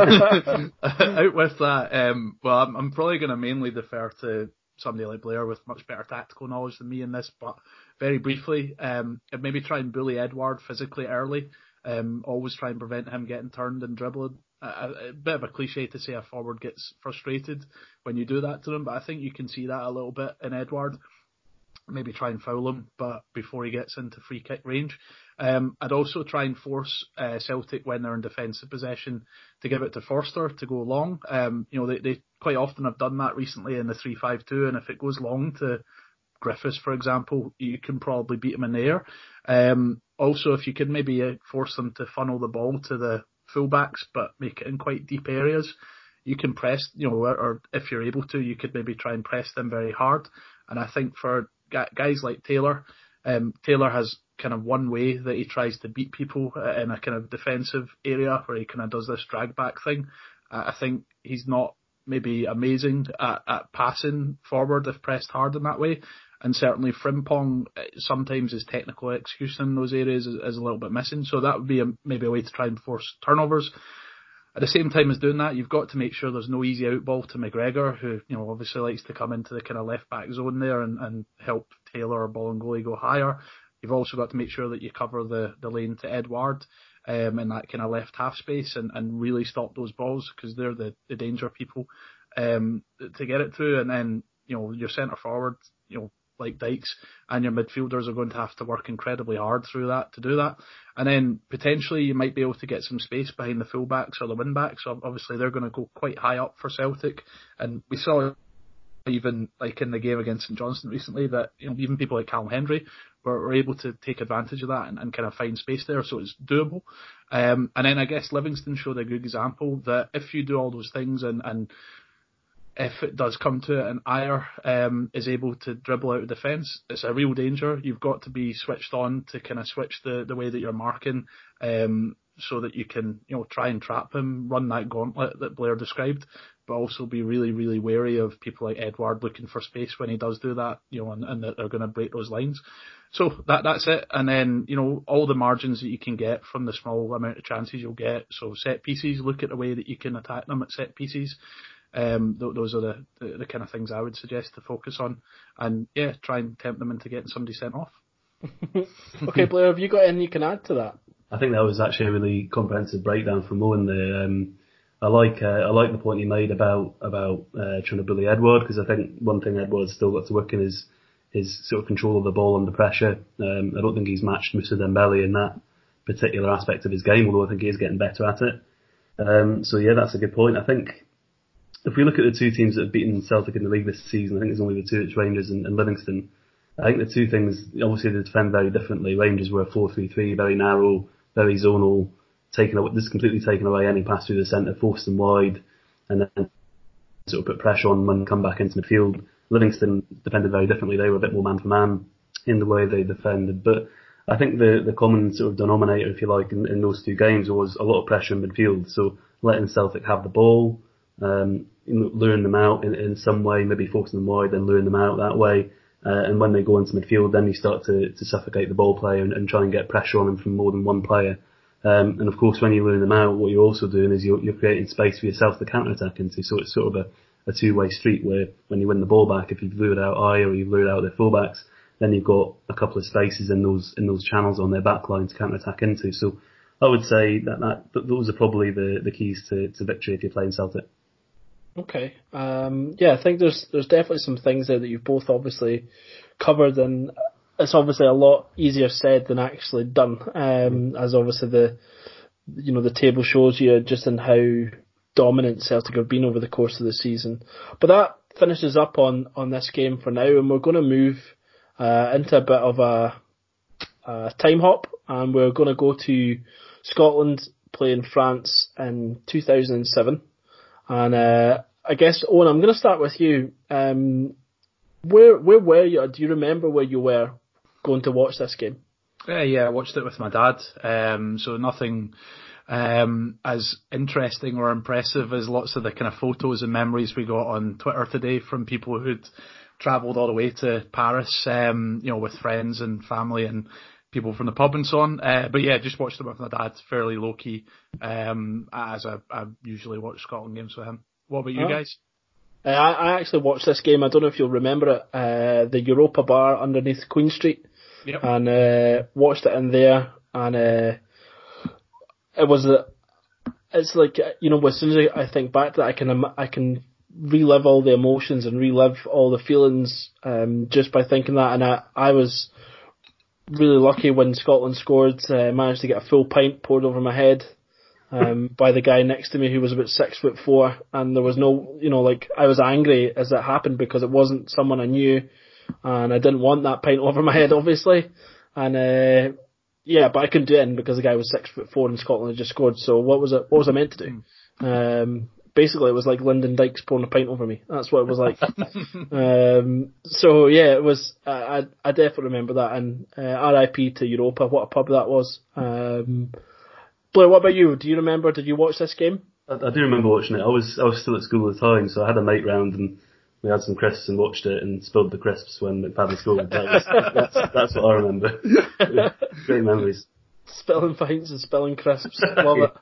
Out with that, um, well, I'm, I'm probably going to mainly defer to somebody like Blair with much better tactical knowledge than me in this, but very briefly, um, maybe try and bully Edouard physically early. Um, always try and prevent him getting turned and dribbling. A, a, a bit of a cliche to say a forward gets frustrated when you do that to them, but I think you can see that a little bit in Edouard. Maybe try and foul him, but before he gets into free kick range. Um, I'd also try and force uh, Celtic when they're in defensive possession to give it to Forster to go long. Um, you know, they, they quite often have done that recently in the three five two, and if it goes long to Griffiths, for example, you can probably beat him in the air. Um, also, if you could maybe uh, force them to funnel the ball to the fullbacks, but make it in quite deep areas, you can press, you know, or, or if you're able to, you could maybe try and press them very hard. And I think for guys like Taylor, um, Taylor has kind of one way that he tries to beat people in a kind of defensive area where he kind of does this drag back thing. Uh, I think he's not maybe amazing at, at passing forward if pressed hard in that way. And certainly Frimpong, sometimes his technical execution in those areas is, is a little bit missing. So that would be a, maybe a way to try and force turnovers. At the same time as doing that, you've got to make sure there's no easy out ball to McGregor, who, you know, obviously likes to come into the kind of left back zone there and, and help Taylor or Bolingoli go higher. You've also got to make sure that you cover the, the lane to Edouard um, in that kind of left half space and, and really stop those balls, because they're the, the danger people um, to get it through. And then, you know, your centre forward, you know, like Dykes, and your midfielders are going to have to work incredibly hard through that to do that. And then potentially you might be able to get some space behind the fullbacks or the wing-backs. So obviously they're going to go quite high up for Celtic. And we saw even like in the game against St Johnstone recently that, you know, even people like Callum Hendry were, were able to take advantage of that and, and kind of find space there. So it's doable. Um, and then I guess Livingston showed a good example that if you do all those things and, and if it does come to it and Ajer um, is able to dribble out of defence, it's a real danger. You've got to be switched on to kind of switch the, the way that you're marking um, so that you can, you know, try and trap him, run that gauntlet that Blair described, but also be really, really wary of people like Edouard looking for space when he does do that, you know, and, and that they're going to break those lines. So that that's it. And then, you know, all the margins that you can get from the small amount of chances you'll get. So set pieces, look at the way that you can attack them at set pieces. Um, th- those are the, the, the kind of things I would suggest to focus on, and yeah, try and tempt them into getting somebody sent off. Okay, Blair, have you got anything you can add to that? I think that was actually a really comprehensive breakdown from Owen there. Um, I like uh, I like the point he made about about uh, trying to bully Edouard, because I think one thing Edouard's still got to work in is his sort of control of the ball under pressure. Um, I don't think he's matched Moussa Dembele in that particular aspect of his game, although I think he is getting better at it. Um, so yeah, that's a good point. I think if we look at the two teams that have beaten Celtic in the league this season, I think there's only the two, it's Rangers and, and Livingston. I think the two things, obviously they defend very differently. Rangers were a four three three, very narrow, very zonal, taking away, this is completely taken away any pass through the centre, forced them wide, and then sort of put pressure on when they come back into midfield. Livingston defended very differently. They were a bit more man for man in the way they defended. But I think the, the common sort of denominator, if you like, in, in those two games was a lot of pressure in midfield. So letting Celtic have the ball, um, luring them out in, in some way, maybe forcing them wide, then luring them out that way. Uh, and when they go into midfield, then you start to, to suffocate the ball player and, and try and get pressure on them from more than one player. Um, and of course, when you're luring them out, what you're also doing is you're, you're creating space for yourself to counter-attack into. So it's sort of a, a two-way street where when you win the ball back, if you've lured out Ajer or you've lured out their fullbacks, then you've got a couple of spaces in those in those channels on their back line to counter-attack into. So I would say that, that, that those are probably the, the keys to, to victory if you're playing Celtic. Okay. Um, yeah, I think there's there's definitely some things there that you've both obviously covered, and it's obviously a lot easier said than actually done. Um, as obviously the you know the table shows you just in how dominant Celtic have been over the course of the season. But that finishes up on, on this game for now, and we're going to move uh, into a bit of a, a time hop, and we're going to go to Scotland playing France in two thousand seven. And uh, I guess, Owen, I'm going to start with you. Um, where where were you? Do you remember where you were going to watch this game? Yeah, yeah, I watched it with my dad. Um, so nothing um, as interesting or impressive as lots of the kind of photos and memories we got on Twitter today from people who'd travelled all the way to Paris, um, you know, with friends and family and people from the pub and so on. Uh, but yeah, just watched it with my dad, fairly low key, um, as I, I usually watch Scotland games with him. What about you Oh. guys? Uh, I, I actually watched this game. I don't know if you'll remember it. Uh, the Europa bar underneath Queen Street, Yep. and uh, watched it in there. And uh, it was a. It's like, you know, as soon as I think back to that, I can I can relive all the emotions and relive all the feelings um, just by thinking that. And I, I was really lucky when Scotland scored. Uh, managed to get a full pint poured over my head um, by the guy next to me who was about six foot four. And there was no, you know, like, I was angry as it happened because it wasn't someone I knew, and I didn't want that pint over my head, obviously. And uh, yeah, but I couldn't do it because the guy was six foot four and Scotland had just scored. So what was it? What was I meant to do? Um, basically, it was like Lyndon Dykes pouring a pint over me. That's what it was like. um, so yeah, it was. I I, I definitely remember that. And uh, R I P to Europa. What a pub that was. Um, Blair, what about you? Do you remember? Did you watch this game? I, I do remember watching it. I was I was still at school at the time, so I had a mate round and we had some crisps and watched it and spilled the crisps when McFadden scored. That was, that's, that's what I remember. Great memories. Spilling pints and spilling crisps. Love it.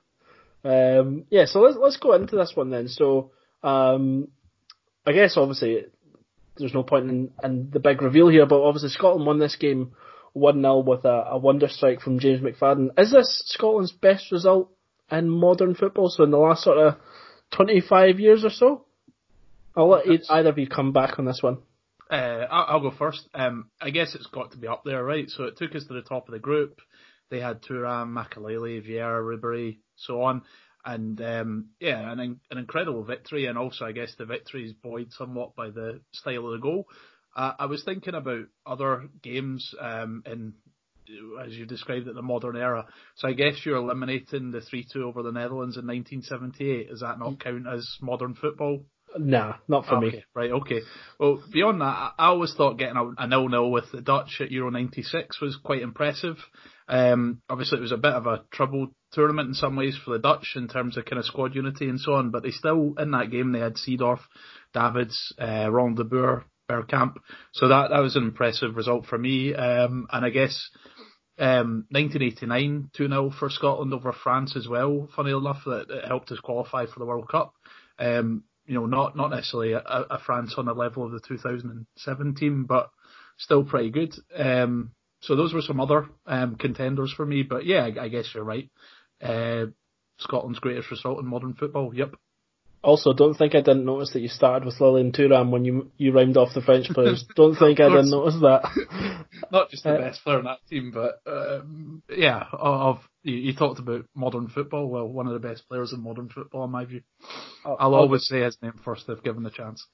Um, yeah, so let's let's go into this one then. So um, I guess obviously there's no point in, in the big reveal here, but obviously Scotland won this game one nil with a, a wonder strike from James McFadden. Is this Scotland's best result in modern football? So in the last sort of twenty-five years or so? I'll let That's, either of you come back on this one. Uh, I'll, I'll go first. Um, I guess it's got to be up there, right? So it took us to the top of the group. They had Thuram, Makelele, Vieira, Ribery, so on. And um, yeah, an, an incredible victory. And also, I guess the victory is buoyed somewhat by the style of the goal. Uh, I was thinking about other games um, in, as you described it, the modern era. So I guess you're eliminating the three two over the Netherlands in nineteen seventy-eight. Does that not count as modern football? Nah, not for okay, me. Right, okay. Well, beyond that, I always thought getting a nil nil with the Dutch at Euro ninety-six was quite impressive. Um, obviously, it was a bit of a troubled tournament in some ways for the Dutch in terms of kind of squad unity and so on, but they still, in that game, they had Seedorf, Davids, uh, Ronald de Boer, Bergkamp. So that, that was an impressive result for me. Um, and I guess um, nineteen eighty-nine, two nil for Scotland over France as well, funny enough, that it helped us qualify for the World Cup. Um, You know, not not necessarily a, a France on the level of the two thousand seven team, but still pretty good. Um, so those were some other um, contenders for me. But yeah, I, I guess you're right. Uh, Scotland's greatest result in modern football. Yep. Also, don't think I didn't notice that you started with Lilian Thuram when you you rhymed off the French players. Don't think I didn't notice that. Not just the uh, best player in that team, but um, yeah, of you, you talked about modern football. Well, one of the best players in modern football, in my view. I'll, I'll always say his name first if given the chance.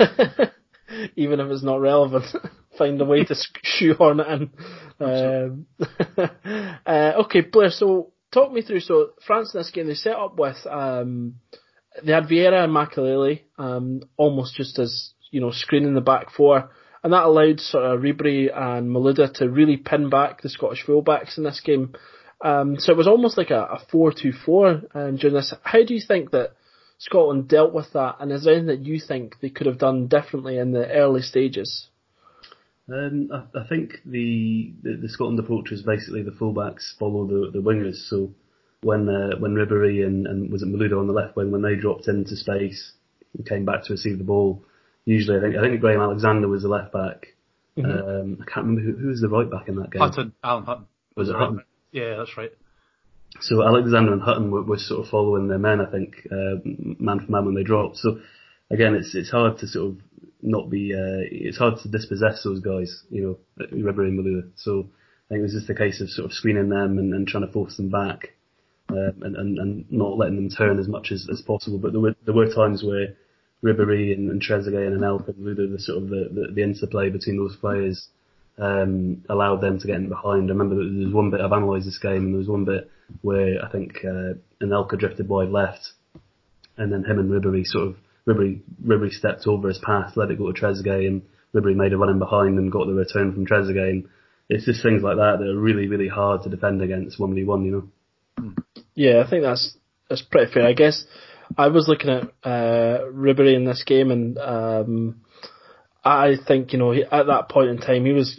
Even if it's not relevant, find a way to shoehorn it in. Um, uh, okay, Blair. So talk me through. So France in this game, they set up with. Um, They had Vieira and Makelele, um, almost just as, you know, screening the back four, and that allowed sort of Ribery and Malouda to really pin back the Scottish fullbacks in this game. Um, so it was almost like a, a four two four um, during this. How do you think that Scotland dealt with that, and is there anything that you think they could have done differently in the early stages? Um, I, I think the, the the Scotland approach was basically the fullbacks follow the, the wingers, so when uh, when Ribery and, and was it Malouda on the left wing, when they dropped into space and came back to receive the ball, usually I think I think Graham Alexander was the left back. Mm-hmm. Um, I can't remember who, who was the right back in that game. Hutton, Alan Hutton. Was, was it Hutton? Right? Yeah, that's right. So Alexander and Hutton were, were sort of following their men, I think, uh, man for man when they dropped. So again, it's it's hard to sort of not be, uh, it's hard to dispossess those guys, you know, Ribery and Malouda. So I think it was just a case of sort of screening them and, and trying to force them back. Uh, and, and, and not letting them turn as much as, as possible. But there were there were times where Ribery and, and Trezeguet and Anelka and Malouda, the sort of the, the, the interplay between those players um, allowed them to get in behind. I remember that there was one bit, I've analysed this game, and there was one bit where I think uh, Anelka drifted wide left, and then him and Ribery sort of, Ribery, Ribery stepped over his path, let it go to Trezeguet, and Ribery made a run in behind and got the return from Trezeguet. And it's just things like that that are really, really hard to defend against one v one, you know. Yeah, I think that's that's pretty fair. I guess I was looking at uh, Ribery in this game, and um, I think, you know, he, at that point in time, he was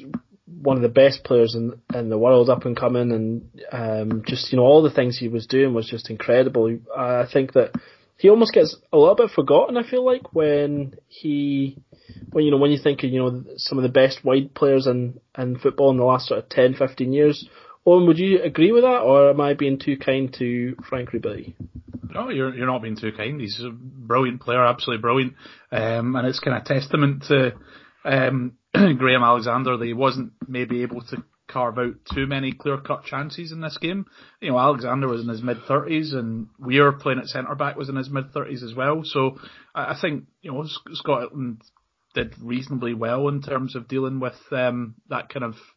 one of the best players in in the world, up and coming, and um, just you know all the things he was doing was just incredible. I think that he almost gets a little bit forgotten. I feel like when he, when you know when you think of you know some of the best wide players in in football in the last sort of ten, fifteen years. Owen, would you agree with that, or am I being too kind to Frank Ribery? No, you're you're not being too kind. He's a brilliant player, absolutely brilliant, um, and it's kind of testament to. Um, Graham Alexander that he wasn't maybe able to carve out too many clear-cut chances in this game. You know, Alexander was in his mid-thirties and Weir playing at centre-back was in his mid-thirties as well. So I think, you know, Scotland did reasonably well in terms of dealing with um, that kind of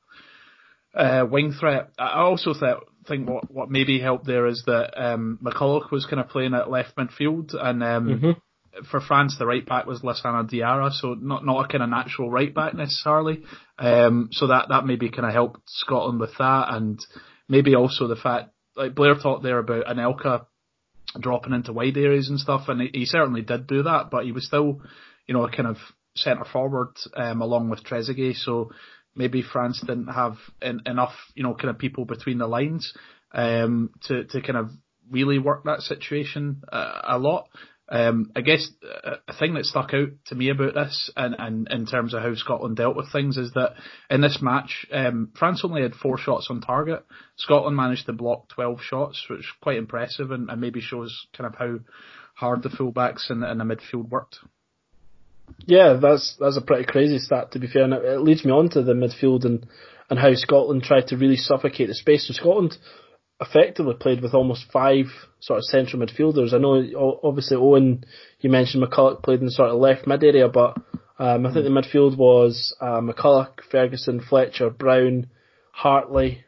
uh, wing threat. I also th- think what, what maybe helped there is that um, McCulloch was kind of playing at left midfield and um, mm-hmm. For France, the right back was Lassana Diarra, so not not a kind of natural right back necessarily. Um, so that, that maybe kind of helped Scotland with that, and maybe also the fact, like Blair talked there about Anelka dropping into wide areas and stuff, and he, he certainly did do that, but he was still, you know, a kind of centre forward um, along with Trezeguet, so maybe France didn't have in, enough, you know, kind of people between the lines um, to to kind of really work that situation uh, a lot. Um, I guess a thing that stuck out to me about this, and, and in terms of how Scotland dealt with things, is that in this match, um, France only had four shots on target. Scotland managed to block twelve shots, which is quite impressive, and, and maybe shows kind of how hard the fullbacks and, and the midfield worked. Yeah, that's that's a pretty crazy stat, to be fair, and it, it leads me on to the midfield and, and how Scotland tried to really suffocate the space. So Scotland effectively played with almost five sort of central midfielders. I know, obviously, Owen, you mentioned McCulloch played in the sort of left mid area, but um, I think the midfield was uh, McCulloch, Ferguson, Fletcher, Brown, Hartley.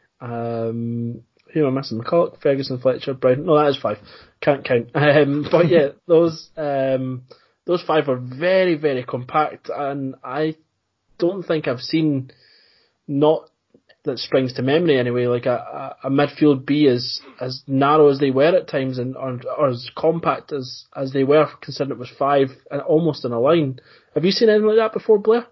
Um, who am I missing? McCulloch, Ferguson, Fletcher, Brown. No, that is five. Can't count. Um, but yeah, those um, those five are very, very compact, and I don't think I've seen not. That springs to memory anyway, like a, a, a midfield B as as narrow as they were at times and or, or as compact as, as they were, considering it was five and almost in a line. Have you seen anything like that before, Blair?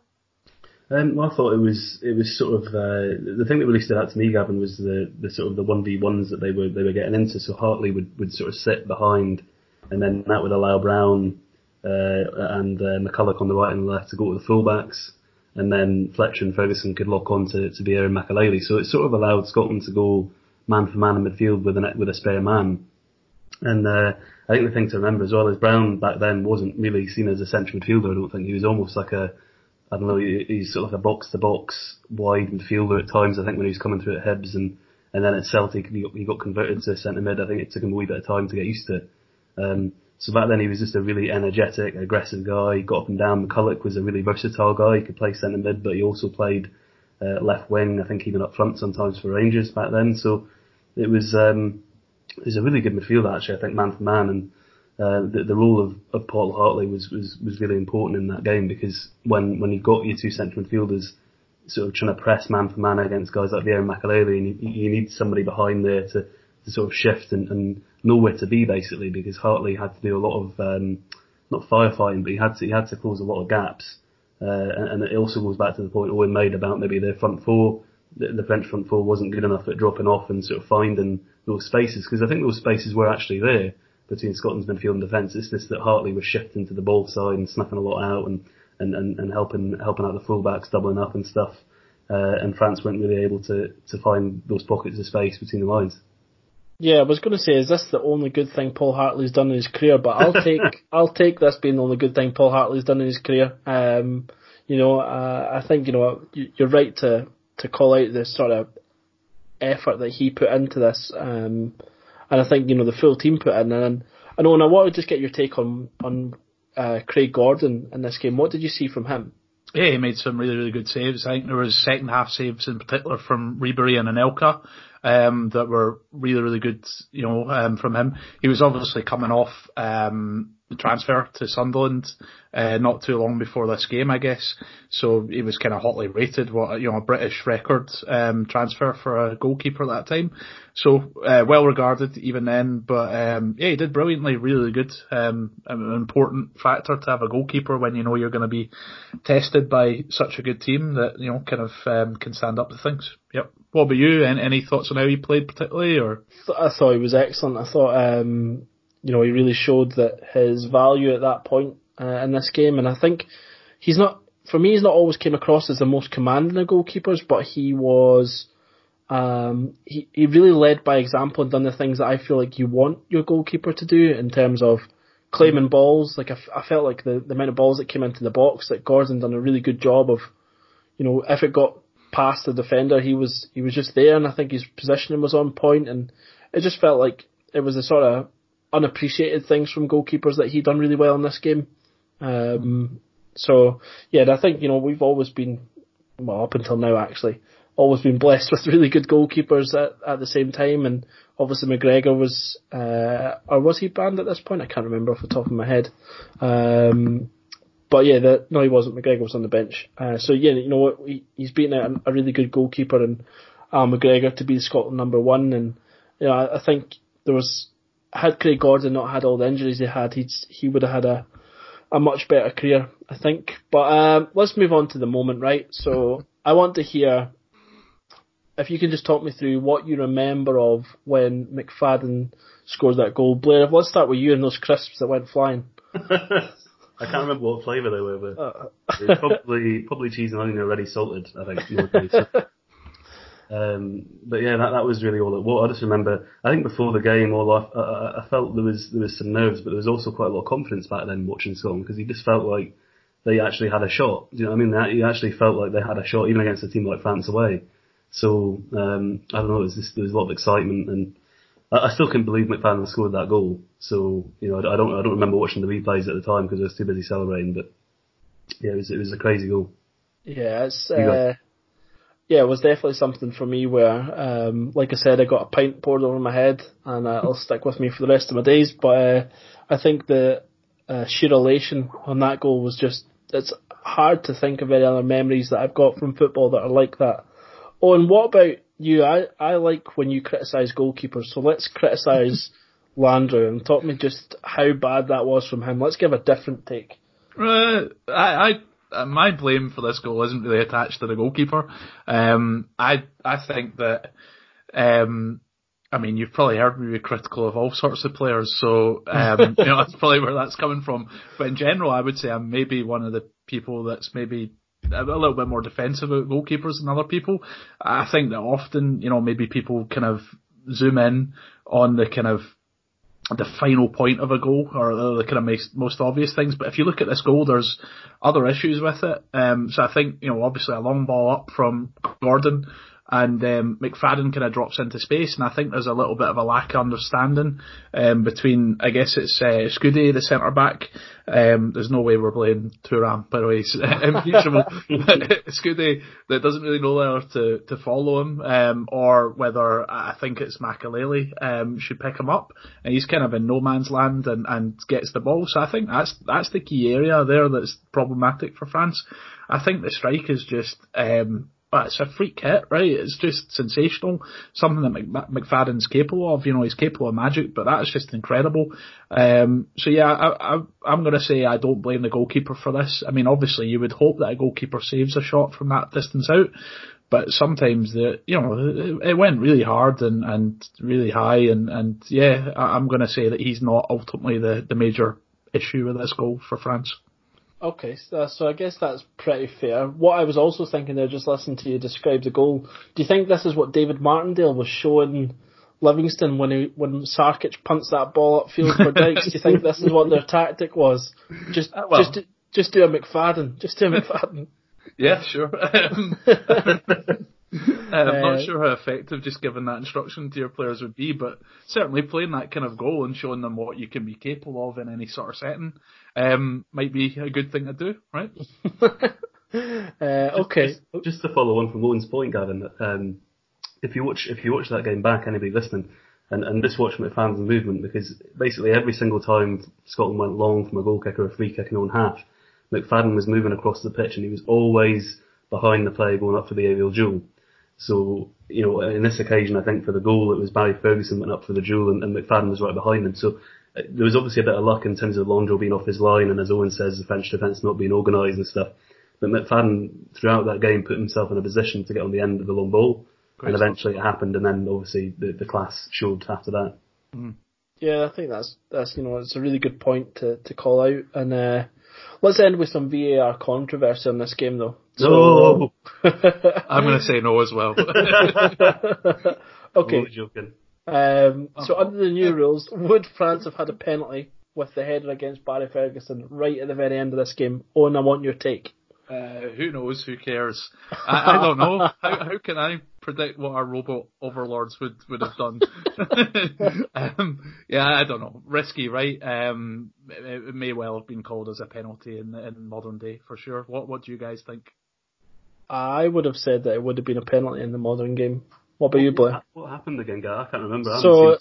Um, well, I thought it was it was sort of uh, the thing that really stood out to me, Gavin, was the, the sort of the one v ones that they were they were getting into. So Hartley would, would sort of sit behind, and then that would allow Brown uh, and uh, McCulloch on the right and the left to go to the fullbacks. And then Fletcher and Ferguson could lock on to, to Vieira and Makelele. So it sort of allowed Scotland to go man for man in midfield with a, with a spare man. And uh, I think the thing to remember as well is Brown back then wasn't really seen as a central midfielder, I don't think. He was almost like a, I don't know, he's sort of like a box-to-box wide midfielder at times, I think, when he was coming through at Hibs. And, and then at Celtic, he got, he got converted to centre mid. I think it took him a wee bit of time to get used to it. Um, So back then he was just a really energetic, aggressive guy. He got up and down. McCulloch was a really versatile guy. He could play centre mid, but he also played uh, left wing. I think even up front sometimes for Rangers back then. So it was um, it was a really good midfield actually. I think man for man, and uh, the, the role of, of Paul Hartley was, was was really important in that game, because when when you've got your two central midfielders sort of trying to press man for man against guys like Vieira and Makelele, and you, you need somebody behind there to, to sort of shift and, and nowhere to be basically, because Hartley had to do a lot of um, not firefighting, but he had to he had to close a lot of gaps, uh, and, and it also goes back to the point Owen made about maybe their front four, the, the French front four wasn't good enough at dropping off and sort of finding those spaces, because I think those spaces were actually there between Scotland's midfield and defence. It's just that Hartley was shifting to the ball side and snuffing a lot out and and, and, and helping helping out the fullbacks, doubling up and stuff, uh, and France weren't really able to to find those pockets of space between the lines. Yeah, I was going to say, is this the only good thing Paul Hartley's done in his career? But I'll take I'll take this being the only good thing Paul Hartley's done in his career. Um, you know, uh, I think you know you're right to to call out the sort of effort that he put into this, um, and I think you know the full team put in. And I know, and I want to just get your take on on uh, Craig Gordon in this game. What did you see from him? Yeah, he made some really, really good saves. I think there was second half saves in particular from Ribery and Anelka um, that were really, really good, you know, um, from him. He was obviously coming off um, transfer to Sunderland uh, not too long before this game, I guess. So he was kind of hotly rated, what you know, a British record um, transfer for a goalkeeper at that time. So uh, well regarded even then. But um, yeah, he did brilliantly, really good. Um, an important factor to have a goalkeeper when you know you're going to be tested by such a good team that you know kind of um, can stand up to things. Yep. What about you? Any, any thoughts on how he played particularly, or? I thought he was excellent. I thought, um, you know, he really showed that his value at that point uh, in this game. And I think he's not, for me, he's not always came across as the most commanding of goalkeepers, but he was, um, he, he really led by example and done the things that I feel like you want your goalkeeper to do in terms of claiming balls. Like I, f- I felt like the, the amount of balls that came into the box, that Gordon done a really good job of, you know, if it got past the defender, he was he was just there, and I think his positioning was on point, and it just felt like it was the sort of unappreciated things from goalkeepers that he'd done really well in this game. Um, so yeah, I think you know we've always been, well up until now actually, always been blessed with really good goalkeepers at, at the same time, and obviously McGregor was, uh, or was he banned at this point? I can't remember off the top of my head. Um, But yeah, the, no, he wasn't. McGregor was on the bench. Uh, so yeah, you know what? He, he's beaten out a, a really good goalkeeper and uh, McGregor to be the Scotland number one. And you know, I, I think there was, had Craig Gordon not had all the injuries he had, he'd he would have had a a much better career, I think. But um, let's move on to the moment, right? So I want to hear if you can just talk me through what you remember of when McFadden scored that goal. Blair, let's start with you and those crisps that went flying. I can't remember what flavour they were, but Uh. it was probably probably cheese and onion already salted, I think. um, but yeah, that that was really all it was. I just remember, I think before the game, all I, I, I felt there was there was some nerves, but there was also quite a lot of confidence back then watching Scotland, because you just felt like they actually had a shot. Do you know what I mean? They, you actually felt like they had a shot, even against a team like France away. So um, I don't know, it was just, there was a lot of excitement, and I still couldn't believe McFadden scored that goal. So, you know, I don't, I don't remember watching the replays at the time because I was too busy celebrating. But yeah, it was, it was a crazy goal. Yeah, it's, uh, yeah, it was definitely something for me where, um, like I said, I got a pint poured over my head, and uh, it'll stick with me for the rest of my days. But uh, I think the uh, sheer elation on that goal was just, it's hard to think of any other memories that I've got from football that are like that. Oh, and what about you? I, I like when you criticise goalkeepers, so let's criticise Landreau and talk me just how bad that was from him. Let's give a different take. Uh, I, I, my blame for this goal isn't really attached to the goalkeeper. Um, I, I think that, um, I mean, you've probably heard me be critical of all sorts of players, so um, you know that's probably where that's coming from. But in general, I would say I'm maybe one of the people that's maybe a little bit more defensive about goalkeepers than other people. I think that often, you know, maybe people kind of zoom in on the kind of the final point of a goal, or the kind of most obvious things. But if you look at this goal, there's other issues with it. Um, so I think, you know, obviously a long ball up from Gordon, and um, McFadden kind of drops into space, and I think there's a little bit of a lack of understanding um, between, I guess it's uh, Scudé, the centre back. Um, there's no way we're playing Thuram, by the way. It's impeachable. Scudé that doesn't really know whether to, to follow him, um, or whether I think it's Makaleli um, should pick him up, and he's kind of in no man's land and, and gets the ball. So I think that's that's the key area there that's problematic for France. I think the strike is just. Um, But it's a freak hit, right? It's just sensational. Something that McFadden's capable of. You know, he's capable of magic, but that's just incredible. Um, so yeah, I, I, I'm going to say I don't blame the goalkeeper for this. I mean, obviously you would hope that a goalkeeper saves a shot from that distance out, but sometimes the, you know, it, it went really hard and, and really high, and, and yeah, I, I'm going to say that he's not ultimately the, the major issue with this goal for France. Okay, so, so I guess that's pretty fair. What I was also thinking there, just listening to you describe the goal, do you think this is what David Martindale was showing Livingston when he when Sarkic punts that ball upfield for Dykes? Do you think this is what their tactic was? Just uh, well, just just do a McFadden, just do a McFadden. Yeah, sure. Um, I'm not sure how effective just giving that instruction to your players would be, but certainly playing that kind of goal and showing them what you can be capable of in any sort of setting um, might be a good thing to do, right? uh, okay. Just, just to follow on from Owen's point, Gavin, um, if you watch if you watch that game back, anybody listening, And, and this watched McFadden's movement, because basically every single time Scotland went long from a goal kick or a free kick in own half, McFadden was moving across the pitch and he was always behind the player going up for the aerial duel. So, you know, in this occasion, I think for the goal, it was Barry Ferguson went up for the duel and, and McFadden was right behind him. So uh, there was obviously a bit of luck in terms of Landreau being off his line, and as Owen says, the French defence not being organised and stuff. But McFadden, throughout that game, put himself in a position to get on the end of the long ball. Great and eventually stuff. It happened, and then obviously the, the class showed after that. Mm. Yeah, I think that's, that's, you know, it's a really good point to, to call out. And, uh, let's end with some V A R controversy on this game, though. So, no! I'm going to say no as well. Okay. Joking. Um, so under the new rules, would France have had a penalty with the header against Barry Ferguson right at the very end of this game? Owen, I want your take. Uh, who knows? Who cares? I, I don't know. How, how can I predict what our robot overlords would, would have done? um, yeah, I don't know. Risky, right? Um, it, it may well have been called as a penalty in, in modern day, for sure. What What do you guys think? I would have said that it would have been a penalty in the modern game. What about you, Blair? What happened again, Guy? I can't remember. I so,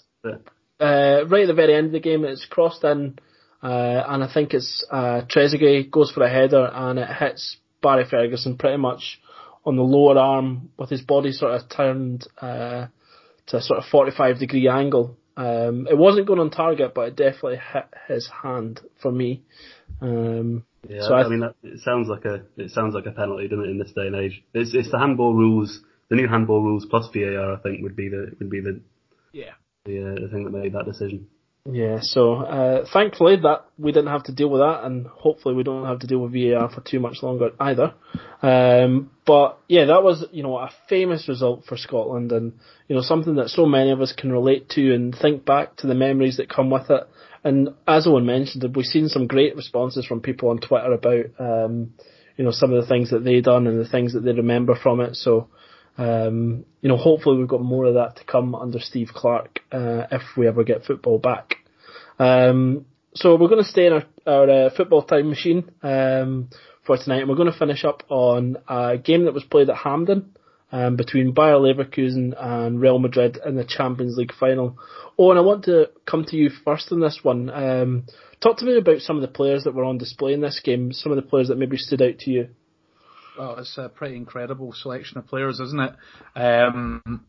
uh, right at the very end of the game, it's crossed in. Uh, and I think it's uh, Trezeguet goes for a header and it hits Barry Ferguson pretty much on the lower arm with his body sort of turned uh, to a sort of forty-five degree angle. Um, it wasn't going on target, but it definitely hit his hand for me. Um, yeah, so I, I th- mean that, it sounds like a it sounds like a penalty, doesn't it? In this day and age, it's it's the handball rules, the new handball rules plus V A R. I think would be the would be the yeah the, uh, the thing that made that decision. Yeah, so uh, thankfully that we didn't have to deal with that, and hopefully we don't have to deal with V A R for too much longer either. Um, but yeah, that was, you know, a famous result for Scotland, and you know, something that so many of us can relate to and think back to the memories that come with it. And as Owen mentioned, we've seen some great responses from people on Twitter about um, you know, some of the things that they done and the things that they remember from it. So. Um, you know, hopefully we've got more of that to come under Steve Clarke uh, if we ever get football back. Um, so we're going to stay in our, our uh, football time machine um, for tonight, and we're going to finish up on a game that was played at Hampden um, between Bayer Leverkusen and Real Madrid in the Champions League final. Oh, and I want to come to you first on this one. Um, talk to me about some of the players that were on display in this game, some of the players that maybe stood out to you. Well, it's a pretty incredible selection of players, isn't it? Um,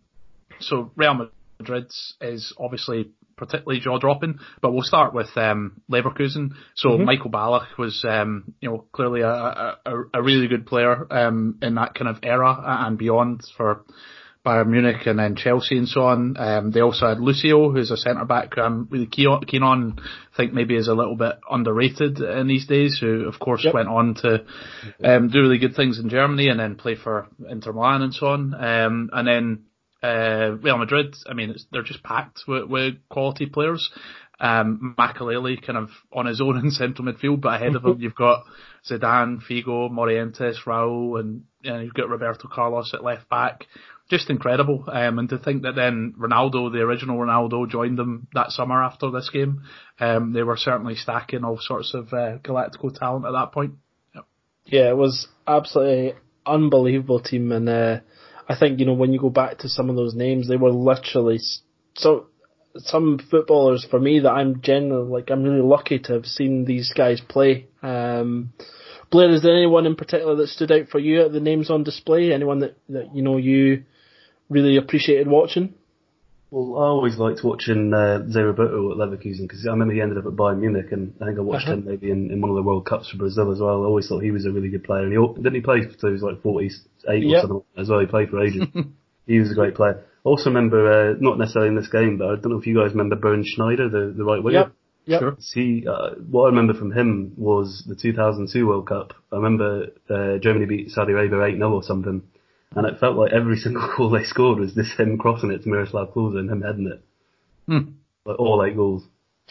so Real Madrid is obviously particularly jaw-dropping, but we'll start with um, Leverkusen. So mm-hmm. Michael Ballack was, um, you know, clearly a, a, a really good player um, in that kind of era and beyond for Bayern Munich and then Chelsea and so on. Um, they also had Lucio, who's a centre-back who I'm really keen on, keen on, I think maybe is a little bit underrated in these days, who of course yep. went on to um, do really good things in Germany and then play for Inter Milan and so on. Um, and then uh, Real Madrid, I mean, it's, they're just packed with, with quality players. Um, Makelele kind of on his own in central midfield, but ahead of him you've got Zidane, Figo, Morientes, Raul, and you know, you've got Roberto Carlos at left back. Just incredible. Um, and to think that then Ronaldo, the original Ronaldo, joined them that summer after this game. Um, they were certainly stacking all sorts of uh, Galactico talent at that point. Yep. Yeah, it was absolutely unbelievable team. And uh, I think, you know, when you go back to some of those names, they were literally so some footballers for me that I'm generally, like, I'm really lucky to have seen these guys play. Um, Blair, is there anyone in particular that stood out for you at the names on display? Anyone that, that you know, you really appreciated watching? Well, I always liked watching uh, Zé Roberto at Leverkusen because I remember he ended up at Bayern Munich, and I think I watched uh-huh. him maybe in, in one of the World Cups for Brazil as well. I always thought he was a really good player. And he, didn't he play until he was like forty-eight yep. or something as well? He played for ages. He was a great player. I also remember, uh, not necessarily in this game, but I don't know if you guys remember Bernd Schneider, the, the right winger. Yep. Yep. Sure. See, uh, what I remember from him was the two thousand two World Cup. I remember uh, Germany beat Saudi Arabia eight nil or something. And it felt like every single goal they scored was this him crossing it to Miroslav Klose and him heading it. Hmm. Like all eight goals.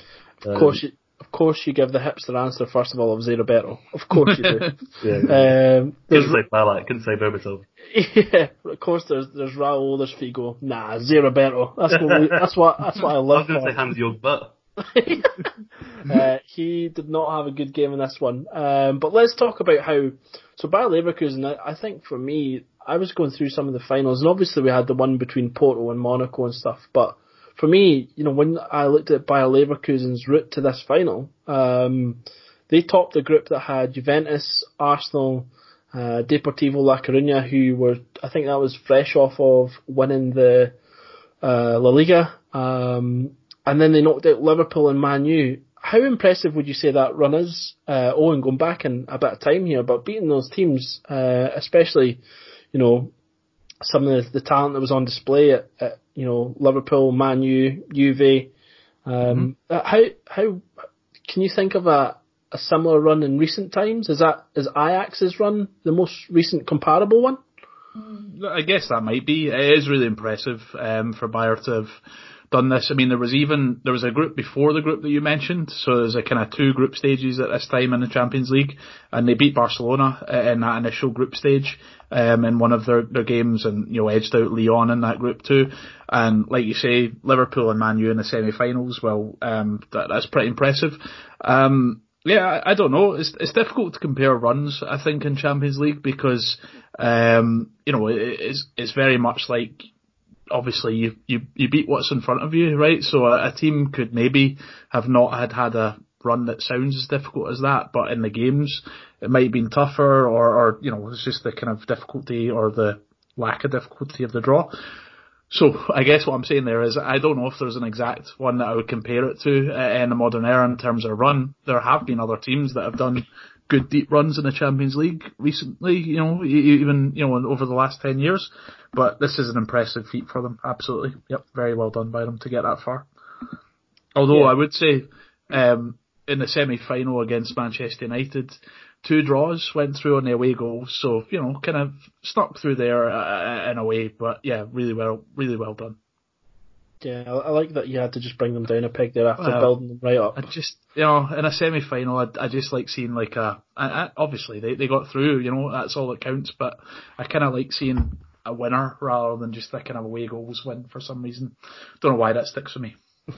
Of Um, course, you, of course, you give the hipster answer first of all of Zé Roberto. Of course you do. yeah, yeah. Um, couldn't say Ballack, couldn't say Berbatov. Yeah, of course. There's there's Raul, there's Figo. Nah, Zé Roberto. That's what we, that's what that's what I love. I was going to say Hans Jörg Butt. uh, he did not have a good game in this one. Um, but let's talk about how. So Bayer Leverkusen, I, I think for me, I was going through some of the finals, and obviously we had the one between Porto and Monaco and stuff. But for me, you know, when I looked at Bayer Leverkusen's route to this final, um, they topped the group that had Juventus, Arsenal, uh, Deportivo La Coruña, who were, I think that was fresh off of winning the uh, La Liga, um, and then they knocked out Liverpool and Man U. How impressive would you say that run is? Uh, Owen, going back in a bit of time here, but beating those teams, uh, especially, you know, some of the, the talent that was on display at, at you know, Liverpool, Man U, Juve. Um, mm-hmm. How how can you think of a, a similar run in recent times? Is that is Ajax's run the most recent comparable one? I guess that might be. It is really impressive um, for Bayer to have done this. I mean, there was even there was a group before the group that you mentioned, so there's a kind of two group stages at this time in the Champions League, and they beat Barcelona in that initial group stage um, in one of their, their games, and you know edged out Lyon in that group too. And like you say, Liverpool and Man U in the semi-finals. Well, um, that, that's pretty impressive. Um, yeah, I, I don't know. It's it's difficult to compare runs, I think, in Champions League because um, you know it, it's it's very much like. Obviously, you, you you beat what's in front of you, right? So a, a team could maybe have not had had a run that sounds as difficult as that, but in the games it might have been tougher, or, or you know, it's just the kind of difficulty or the lack of difficulty of the draw. So I guess what I'm saying there is I don't know if there's an exact one that I would compare it to uh, in the modern era in terms of run. There have been other teams that have done good deep runs in the Champions League recently, you know, even, you know, over the last ten years. But this is an impressive feat for them, absolutely. Yep, very well done by them to get that far. Although yeah. I would say, um, in the semi-final against Manchester United, two draws went through on the away goals, so, you know, kind of snuck through there uh, in a way, but yeah, really well, really well done. Yeah, I like that you had to just bring them down a peg there after well, building them right up. I just, you know, in a semi-final, I, I just like seeing like a, I, I, obviously they, they got through, you know, that's all that counts, but I kind of like seeing a winner rather than just a kind of away goals win for some reason. Don't know why that sticks with me.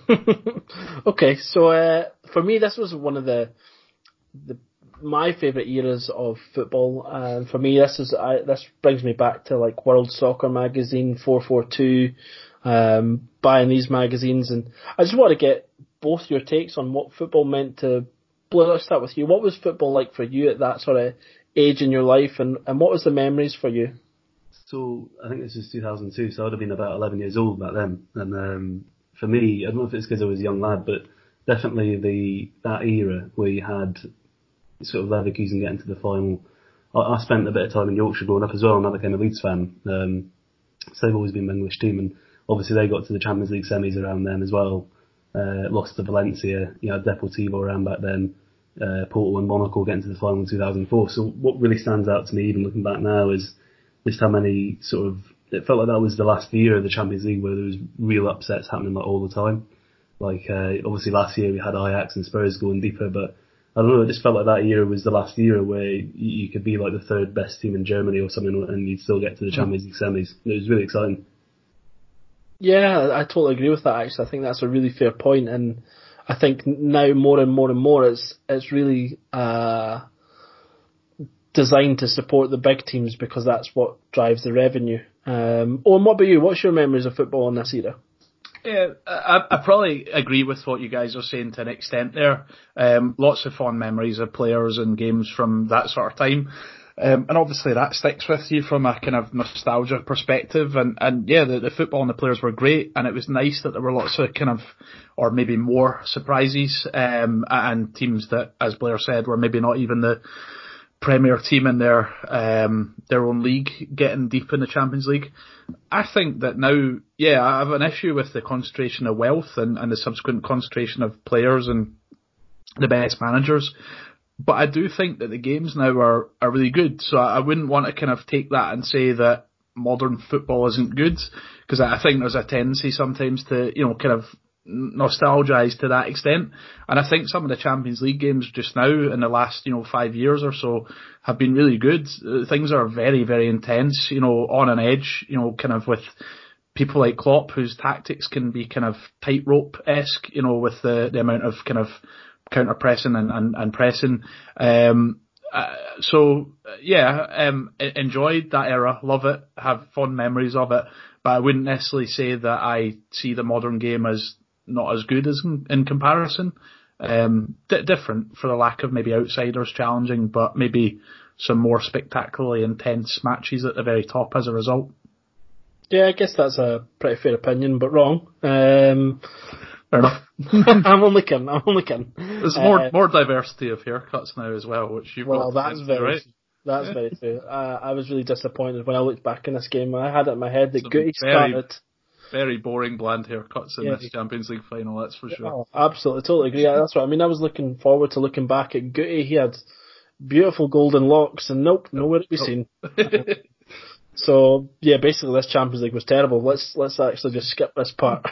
Okay, so uh, for me, this was one of the the my favourite eras of football, and for me, this is I, this brings me back to like World Soccer Magazine, four forty-two, um, buying these magazines, and I just want to get both your takes on what football meant to. Blair, let's start with you. What was football like for you at that sort of age in your life, and, and what was the memories for you? So I think this was two thousand two, so I'd have been about eleven years old back then. And um, for me, I don't know if it's because I was a young lad, but definitely the that era where you had sort of Leverkusen getting to the final. I, I spent a bit of time in Yorkshire growing up as well, and I became a Leeds fan. Um, so they've always been my English team, and obviously they got to the Champions League semis around then as well. Uh, lost to Valencia, you know, Deportivo around back then. Uh, Porto and Monaco getting to the final in two thousand four. So what really stands out to me, even looking back now, is just how many sort of, it felt like that was the last year of the Champions League where there was real upsets happening like all the time. Like, uh, obviously last year we had Ajax and Spurs going deeper, but I don't know, it just felt like that year was the last year where you, you could be like the third best team in Germany or something and you'd still get to the Champions League semis. It was really exciting. Yeah, I totally agree with that actually. I think that's a really fair point, and I think now more and more and more it's, it's really, uh, designed to support the big teams because that's what drives the revenue. Um, Owen, what about you? What's your memories of football in this era? Yeah, I, I probably agree with what you guys are saying to an extent there. Um, lots of fond memories of players and games from that sort of time. Um, and obviously that sticks with you from a kind of nostalgia perspective. And, and yeah, the, the football and the players were great. And it was nice that there were lots of kind of, or maybe more surprises, um, and teams that, as Blair said, were maybe not even the Premier team in their um, their own league getting deep in the Champions League. I think that now, yeah, I have an issue with the concentration of wealth and, and the subsequent concentration of players and the best managers. But I do think that the games now are, are really good. So I wouldn't want to kind of take that and say that modern football isn't good, because I think there's a tendency sometimes to, you know, kind of nostalgise to that extent. And I think some of the Champions League games just now in the last, you know, five years or so have been really good. Things are very, very intense, you know, on an edge, you know, kind of with people like Klopp whose tactics can be kind of tightrope-esque, you know, with the, the amount of kind of counter-pressing and, and, and pressing. Um, uh, so, yeah, um, enjoyed that era, love it, have fond memories of it. but I wouldn't necessarily say that I see the modern game as not as good as in, in comparison. Um, d- different for the lack of maybe outsiders challenging, but maybe some more spectacularly intense matches at the very top as a result. Yeah, I guess that's a pretty fair opinion, but wrong. Um, Fair enough. I'm only kidding. I'm only kidding. There's more uh, more diversity of haircuts now as well, which you've well, got. that's To very right? that's Yeah. very true. Uh, I was really disappointed when I looked back in this game. I had it in my head that Some Guti very- started. Very boring, bland haircuts in Yeah. this Champions League final, that's for sure. Oh, absolutely, totally agree. Yeah, that's what I mean. I was looking forward to looking back at Guti. He had beautiful golden locks, and nope, nowhere to be Nope. seen. So yeah, basically this Champions League was terrible. Let's let's actually just skip this part.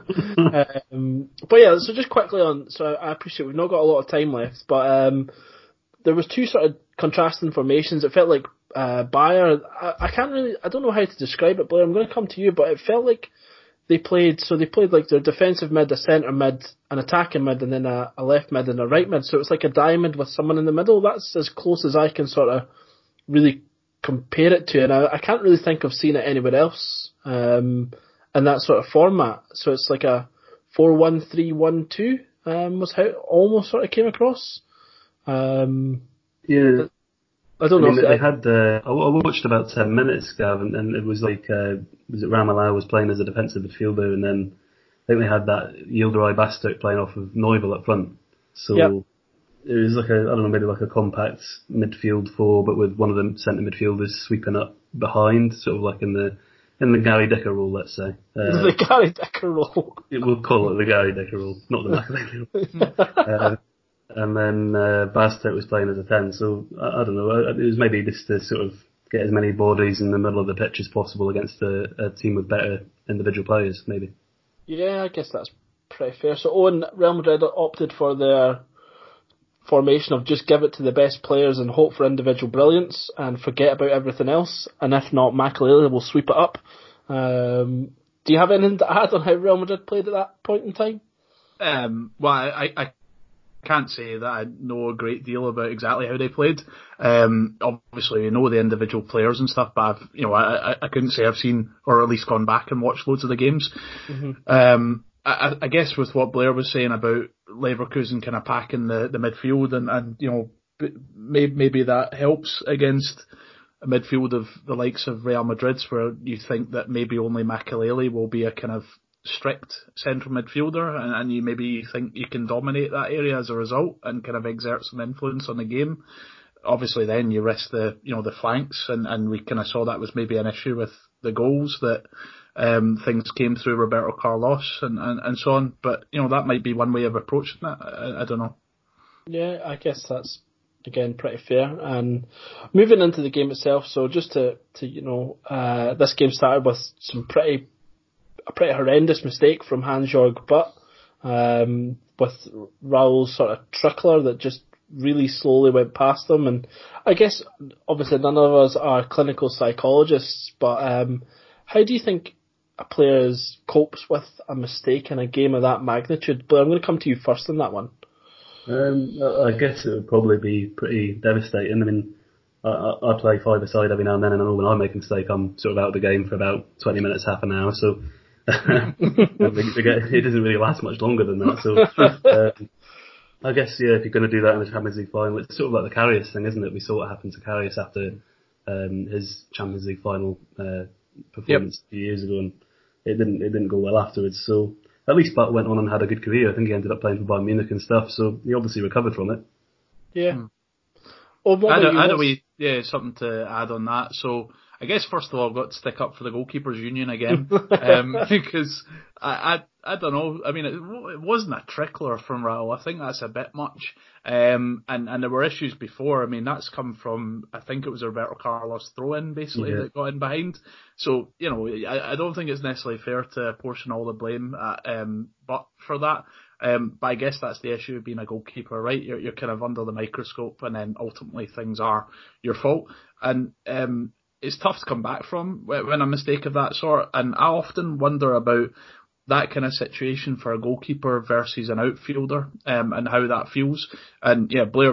um, but yeah, so just quickly on. So I appreciate we've not got a lot of time left, but um, there was two sort of contrasting formations. It felt like uh, Bayer. I, I can't really. I don't know how to describe it, Blair. I'm going to come to you, but it felt like they played. So they played like their defensive mid, a centre mid, an attacking mid, and then a, a left mid and a right mid. So it was like a diamond with someone in the middle. That's as close as I can sort of really compare it to, and I, I can't really think of seeing it anywhere else um, in that sort of format. So it's like a four one three one two um, was how it almost sort of came across. Um, Yeah. I don't I know mean, if they it, had. Uh, I I watched about ten minutes, Gav, and, and it was like uh, was it Ramallah was playing as a defensive midfielder, and then I think they had that Yildiray Bastard playing off of Neuville up front. So Yep. it was like a I don't know, maybe like a compact midfield four, but with one of the centre midfielders sweeping up behind, sort of like in the in the Gary Decker role, let's say. Uh, the Gary Decker role. it, we'll call it the Gary Decker role, not the Machiavelli role. uh, and then uh, Bastet was playing as a ten, so I, I don't know. It was maybe just to sort of get as many bodies in the middle of the pitch as possible against a, a team with better individual players, maybe. Yeah, I guess that's pretty fair. So Owen, Real Madrid opted for their formation of just give it to the best players and hope for individual brilliance and forget about everything else. And if not, Makelele will sweep it up. Um, do you have anything to add on how Real Madrid played at that point in time? Um, well, I, I can't say that I know a great deal about exactly how they played. Um, obviously, you know the individual players and stuff, but I've, you know, I, I, I couldn't say I've seen or at least gone back and watched loads of the games. Mm-hmm. Um, I, I guess with what Blair was saying about Leverkusen kind of packing the, the midfield and, and you know, maybe, maybe that helps against a midfield of the likes of Real Madrid's, where you think that maybe only Makelele will be a kind of strict central midfielder, and, and you maybe think you can dominate that area as a result and kind of exert some influence on the game. Obviously, then you risk the you know the flanks, and, and we kind of saw that was maybe an issue with the goals that um, things came through Roberto Carlos and, and, and so on. But you know that might be one way of approaching that. I, I don't know. Yeah, I guess that's again pretty fair. And moving into the game itself, so just to to you know, uh, this game started with some pretty a pretty horrendous mistake from Hans-Jörg Butt, um, with Raul's sort of trickler that just really slowly went past them. And I guess obviously none of us are clinical psychologists, but um, how do you think a player copes with a mistake in a game of that magnitude? But I'm going to come to you first on that one. Um, I guess it would probably be pretty devastating. I mean, I, I I play five-a-side every now and then, and I know when I make a mistake, I'm sort of out of the game for about twenty minutes, half an hour. So and the, the game, it doesn't really last much longer than that. So um, I guess, yeah, if you're going to do that in the Champions League final, it's sort of like the Karius thing, isn't it? We saw what happened to Karius after um, his Champions League final uh, performance yep. a few years ago, and it didn't it didn't go well afterwards. So at least Butt went on and had a good career. I think he ended up playing for Bayern Munich and stuff, so he obviously recovered from it. Yeah. Hmm. Well, what I about had you? a wee, yeah, something to add on that. So I guess first of all, I've got to stick up for the goalkeepers union again, um, because I, I, I don't know. I mean, it, it wasn't a trickler from Raul. I think that's a bit much. Um, and, and there were issues before. I mean, that's come from, I think it was a Roberto Carlos throw-in basically yeah. that got in behind. So, you know, I, I don't think it's necessarily fair to apportion all the blame at, um, but for that. Um, but I guess that's the issue of being a goalkeeper, right? You're, you're kind of under the microscope, and then ultimately things are your fault. And um, it's tough to come back from when a mistake of that sort. And I often wonder about that kind of situation for a goalkeeper versus an outfielder, um, and how that feels. And yeah, Blair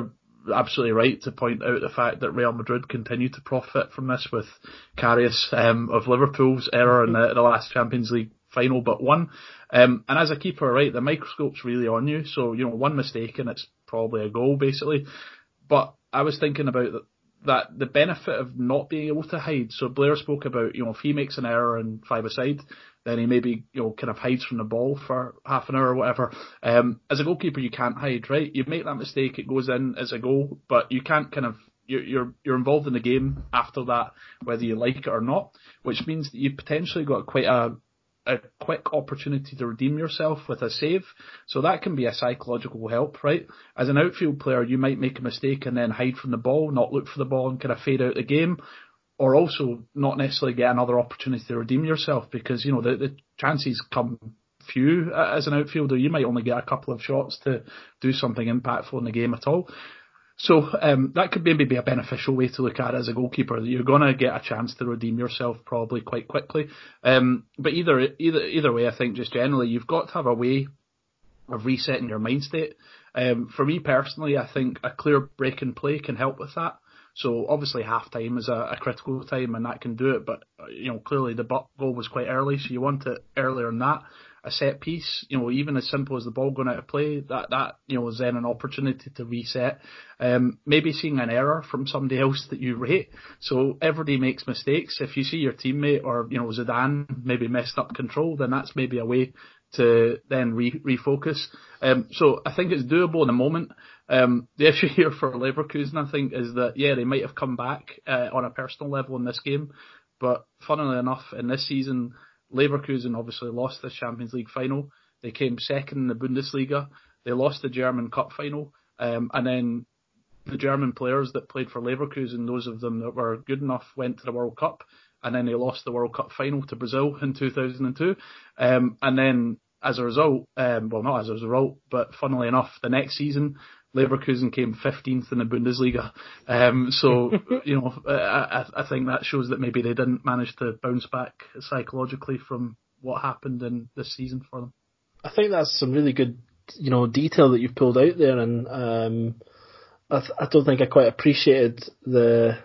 absolutely right to point out the fact that Real Madrid continue to profit from this with Karius um, of Liverpool's error in the, the last Champions League final but one. Um, and as a keeper, right, the microscope's really on you. So, you know, one mistake and it's probably a goal, basically. But I was thinking about that, that the benefit of not being able to hide. So Blair spoke about, you know, if he makes an error in five-a-side, then he maybe, you know, kind of hides from the ball for half an hour or whatever. Um, as a goalkeeper, you can't hide, right? You make that mistake, it goes in as a goal, but you can't kind of, you're, you're, you're involved in the game after that, whether you like it or not, which means that you've potentially got quite a, a quick opportunity to redeem yourself with a save. So that can be a psychological help, right? As an outfield player, you might make a mistake and then hide from the ball, not look for the ball and kind of fade out the game. Or also not necessarily get another opportunity to redeem yourself because, you know, the, the chances come few as an outfielder. You might only get a couple of shots to do something impactful in the game at all. So um, that could maybe be a beneficial way to look at it as a goalkeeper. You're going to get a chance to redeem yourself probably quite quickly. Um, but either either either way, I think just generally you've got to have a way of resetting your mind state. Um, for me personally, I think a clear break in play can help with that. So obviously half time is a, a critical time and that can do it, but you know clearly the goal was quite early, so you want it earlier than that. A set piece, you know, even as simple as the ball going out of play, that that you know is then an opportunity to reset. Um, maybe seeing an error from somebody else that you rate. So everybody makes mistakes. If you see your teammate or you know Zidane maybe messed up control, then that's maybe a way to then re- refocus. Um, so I think it's doable in the moment. Um, the issue here for Leverkusen, I think, is that, yeah, they might have come back uh, on a personal level in this game, but funnily enough, in this season, Leverkusen obviously lost the Champions League final. They came second in the Bundesliga. They lost the German Cup final, um, and then the German players that played for Leverkusen, those of them that were good enough, went to the World Cup, and then they lost the World Cup final to Brazil in two thousand two. Um, and then as a result, um, well, not as a result, but funnily enough, the next season, Leverkusen came fifteenth in the Bundesliga. Um, so, you know, I, I think that shows that maybe they didn't manage to bounce back psychologically from what happened in this season for them. I think that's some really good, you know, detail that you've pulled out there, and um, I, th- I don't think I quite appreciated the,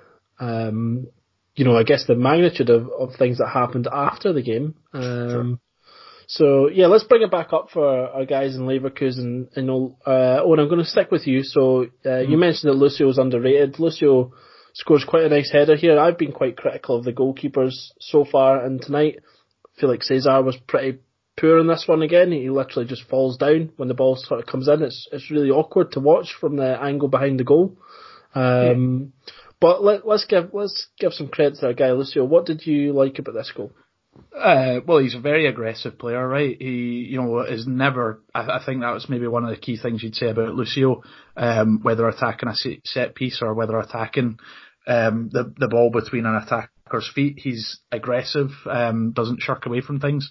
um, you know, I guess the magnitude of, of things that happened after the game. Um, sure. So, yeah, let's bring it back up for our guys in Leverkusen. And, uh, Owen, I'm going to stick with you. So, uh, mm. you mentioned that Lucio's underrated. Lucio scores quite a nice header here. I've been quite critical of the goalkeepers so far, and tonight I feel like Cesar was pretty poor in this one again. He literally just falls down when the ball sort of comes in. It's it's really awkward to watch from the angle behind the goal. Um, yeah. But let, let's give let's give some credit to our guy Lucio. What did you like about this goal? Uh, well, he's a very aggressive player, right? He, you know, is never. I, I think that was maybe one of the key things you'd say about Lucio, um, whether attacking a set piece or whether attacking um, the the ball between an attacker's feet. He's aggressive, um, doesn't shirk away from things.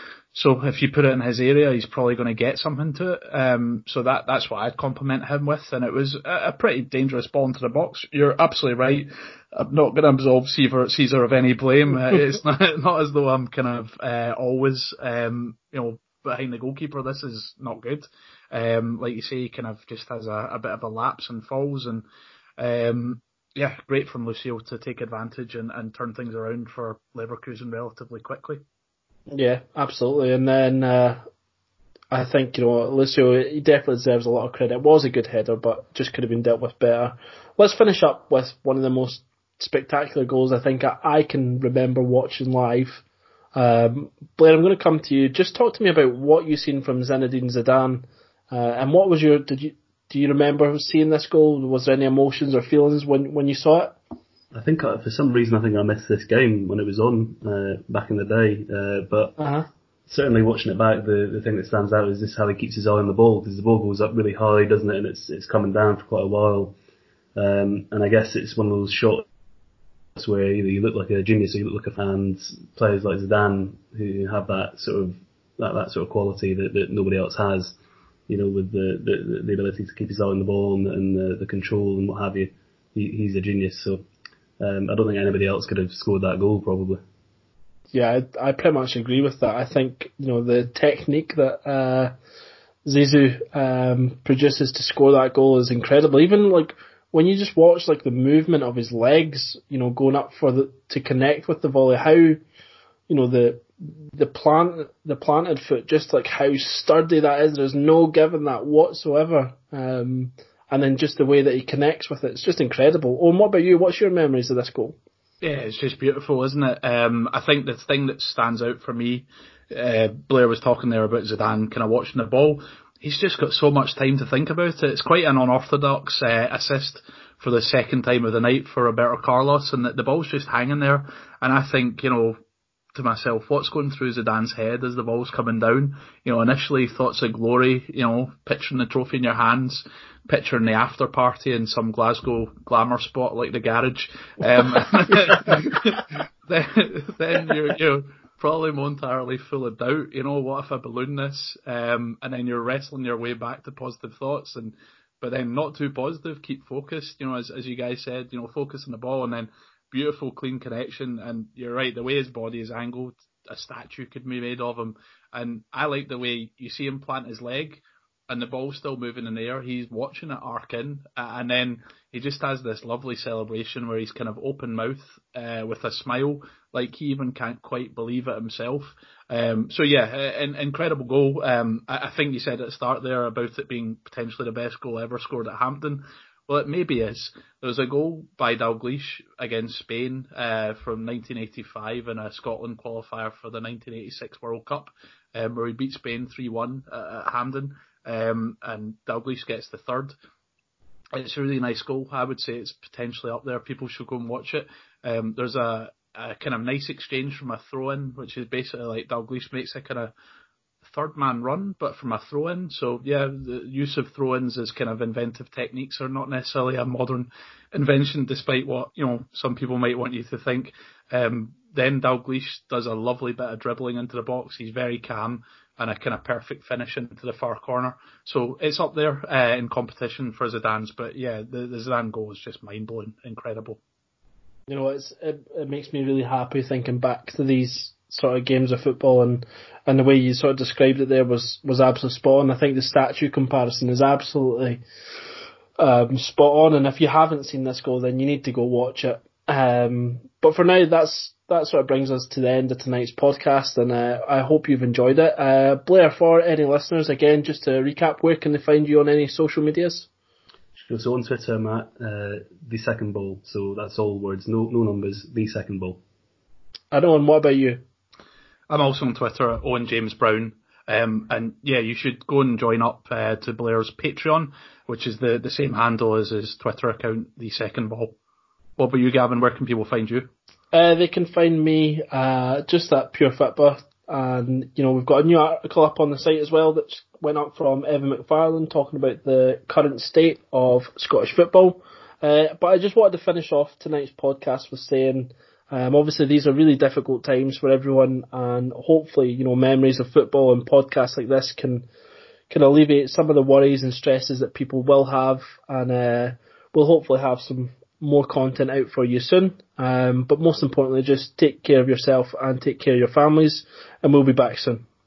So if you put it in his area, he's probably going to get something to it. Um, so that that's what I'd compliment him with, and it was a, a pretty dangerous ball into the box. You're absolutely right. I'm not going to absolve Caesar, Caesar of any blame. Uh, it's not, not as though I'm kind of uh, always, um, you know, behind the goalkeeper. This is not good. Um, like you say, he kind of just has a, a bit of a lapse and falls, and um, yeah, great from Lucio to take advantage and, and turn things around for Leverkusen relatively quickly. Yeah, absolutely. And then uh, I think, you know, Lucio, he definitely deserves a lot of credit. It was a good header, but just could have been dealt with better. Let's finish up with one of the most spectacular goals I think I, I can remember watching live. Um, Blair, I'm going to come to you. Just talk to me about what you've seen from Zinedine Zidane, uh, and what was your, did you, do you remember seeing this goal? Was there any emotions or feelings when, when you saw it? I think I, for some reason I think I missed this game when it was on uh, back in the day, uh, but uh-huh. certainly watching it back, the, the thing that stands out is just how he keeps his eye on the ball, because the ball goes up really high, doesn't it, and it's it's coming down for quite a while, um, and I guess it's one of those shots where either you look like a genius or you look like a fan. And players like Zidane who have that sort of that, that sort of quality that, that nobody else has, you know, with the, the, the ability to keep his eye on the ball and, and the, the control and what have you. He, he's a genius, so. Um, I don't think anybody else could have scored that goal, probably. Yeah, I, I pretty much agree with that. I think, you know, the technique that uh, Zizou um, produces to score that goal is incredible. Even like when you just watch like the movement of his legs, you know, going up for the to connect with the volley, how, you know, the the plant the planted foot, just like how sturdy that is. There's no giving that whatsoever. Um, and then just the way that he connects with it, it's just incredible. Oh, and what about you? What's your memories of this goal? Yeah, it's just beautiful, isn't it? Um, I think the thing that stands out for me, uh, Blair was talking there about Zidane kind of watching the ball. He's just got so much time to think about it. It's quite an unorthodox uh, assist for the second time of the night for Roberto Carlos, and the, the ball's just hanging there. And I think, you know, to myself, what's going through Zidane's head as the ball's coming down? You know, initially thoughts of glory, you know, picturing the trophy in your hands, picturing the after party in some Glasgow glamour spot like the Garage. Um, then, then you're, you're probably momentarily full of doubt. You know, what if I balloon this? Um, and then you're wrestling your way back to positive thoughts, and but then not too positive. Keep focused. You know, as as you guys said, you know, focus on the ball, and then beautiful clean connection. And you're right, the way his body is angled, a statue could be made of him. And I like the way you see him plant his leg, and the ball's still moving in the air. He's watching it arc in, uh, and then he just has this lovely celebration where he's kind of open mouth uh, with a smile, like he even can't quite believe it himself. Um, so yeah, an incredible goal. Um, I, I think you said at the start there about it being potentially the best goal ever scored at Hampden. Well, it maybe is. There was a goal by Dalglish against Spain uh, from nineteen eighty-five in a Scotland qualifier for the nineteen eighty-six World Cup, um, where he beat Spain three one at, at Hampden, um, and Dalglish gets the third. It's a really nice goal. I would say it's potentially up there. People should go and watch it. Um, there's a, a kind of nice exchange from a throw-in, which is basically like Dalglish makes a kind of third man run, but from a throw-in. So yeah, the use of throw-ins as kind of inventive techniques are not necessarily a modern invention, despite what, you know, some people might want you to think. Um, then Dalglish does a lovely bit of dribbling into the box. He's very calm, and a kind of perfect finish into the far corner. So it's up there uh, in competition for Zidane's. But yeah, the, the Zidane goal is just mind-blowing, incredible. You know, it's, it, it makes me really happy thinking back to these sort of games of football, and, and the way you sort of described it there was, was absolutely spot on. I think the statue comparison is absolutely um, spot on, and if you haven't seen this goal, then you need to go watch it. Um, but for now, that's that sort of brings us to the end of tonight's podcast, and uh, I hope you've enjoyed it. Uh, Blair, for any listeners, again, just to recap, where can they find you on any social medias? So on Twitter, Matt, uh, the second ball. So that's all words, no no numbers. The second ball. I know. And what about you? I'm also on Twitter at Owen James Brown. Um, and yeah, you should go and join up uh, to Blair's Patreon, which is the, the same handle as his Twitter account, The Second Ball. What about you, Gavin? Where can people find you? Uh, they can find me uh, just at Pure Fitba, and you know we've got a new article up on the site as well that went up from Evan McFarlane talking about the current state of Scottish football. Uh, but I just wanted to finish off tonight's podcast with saying, um, obviously these are really difficult times for everyone, and hopefully you know memories of football and podcasts like this can can alleviate some of the worries and stresses that people will have, and uh, we'll hopefully have some more content out for you soon. Um, but most importantly, just take care of yourself and take care of your families, and we'll be back soon.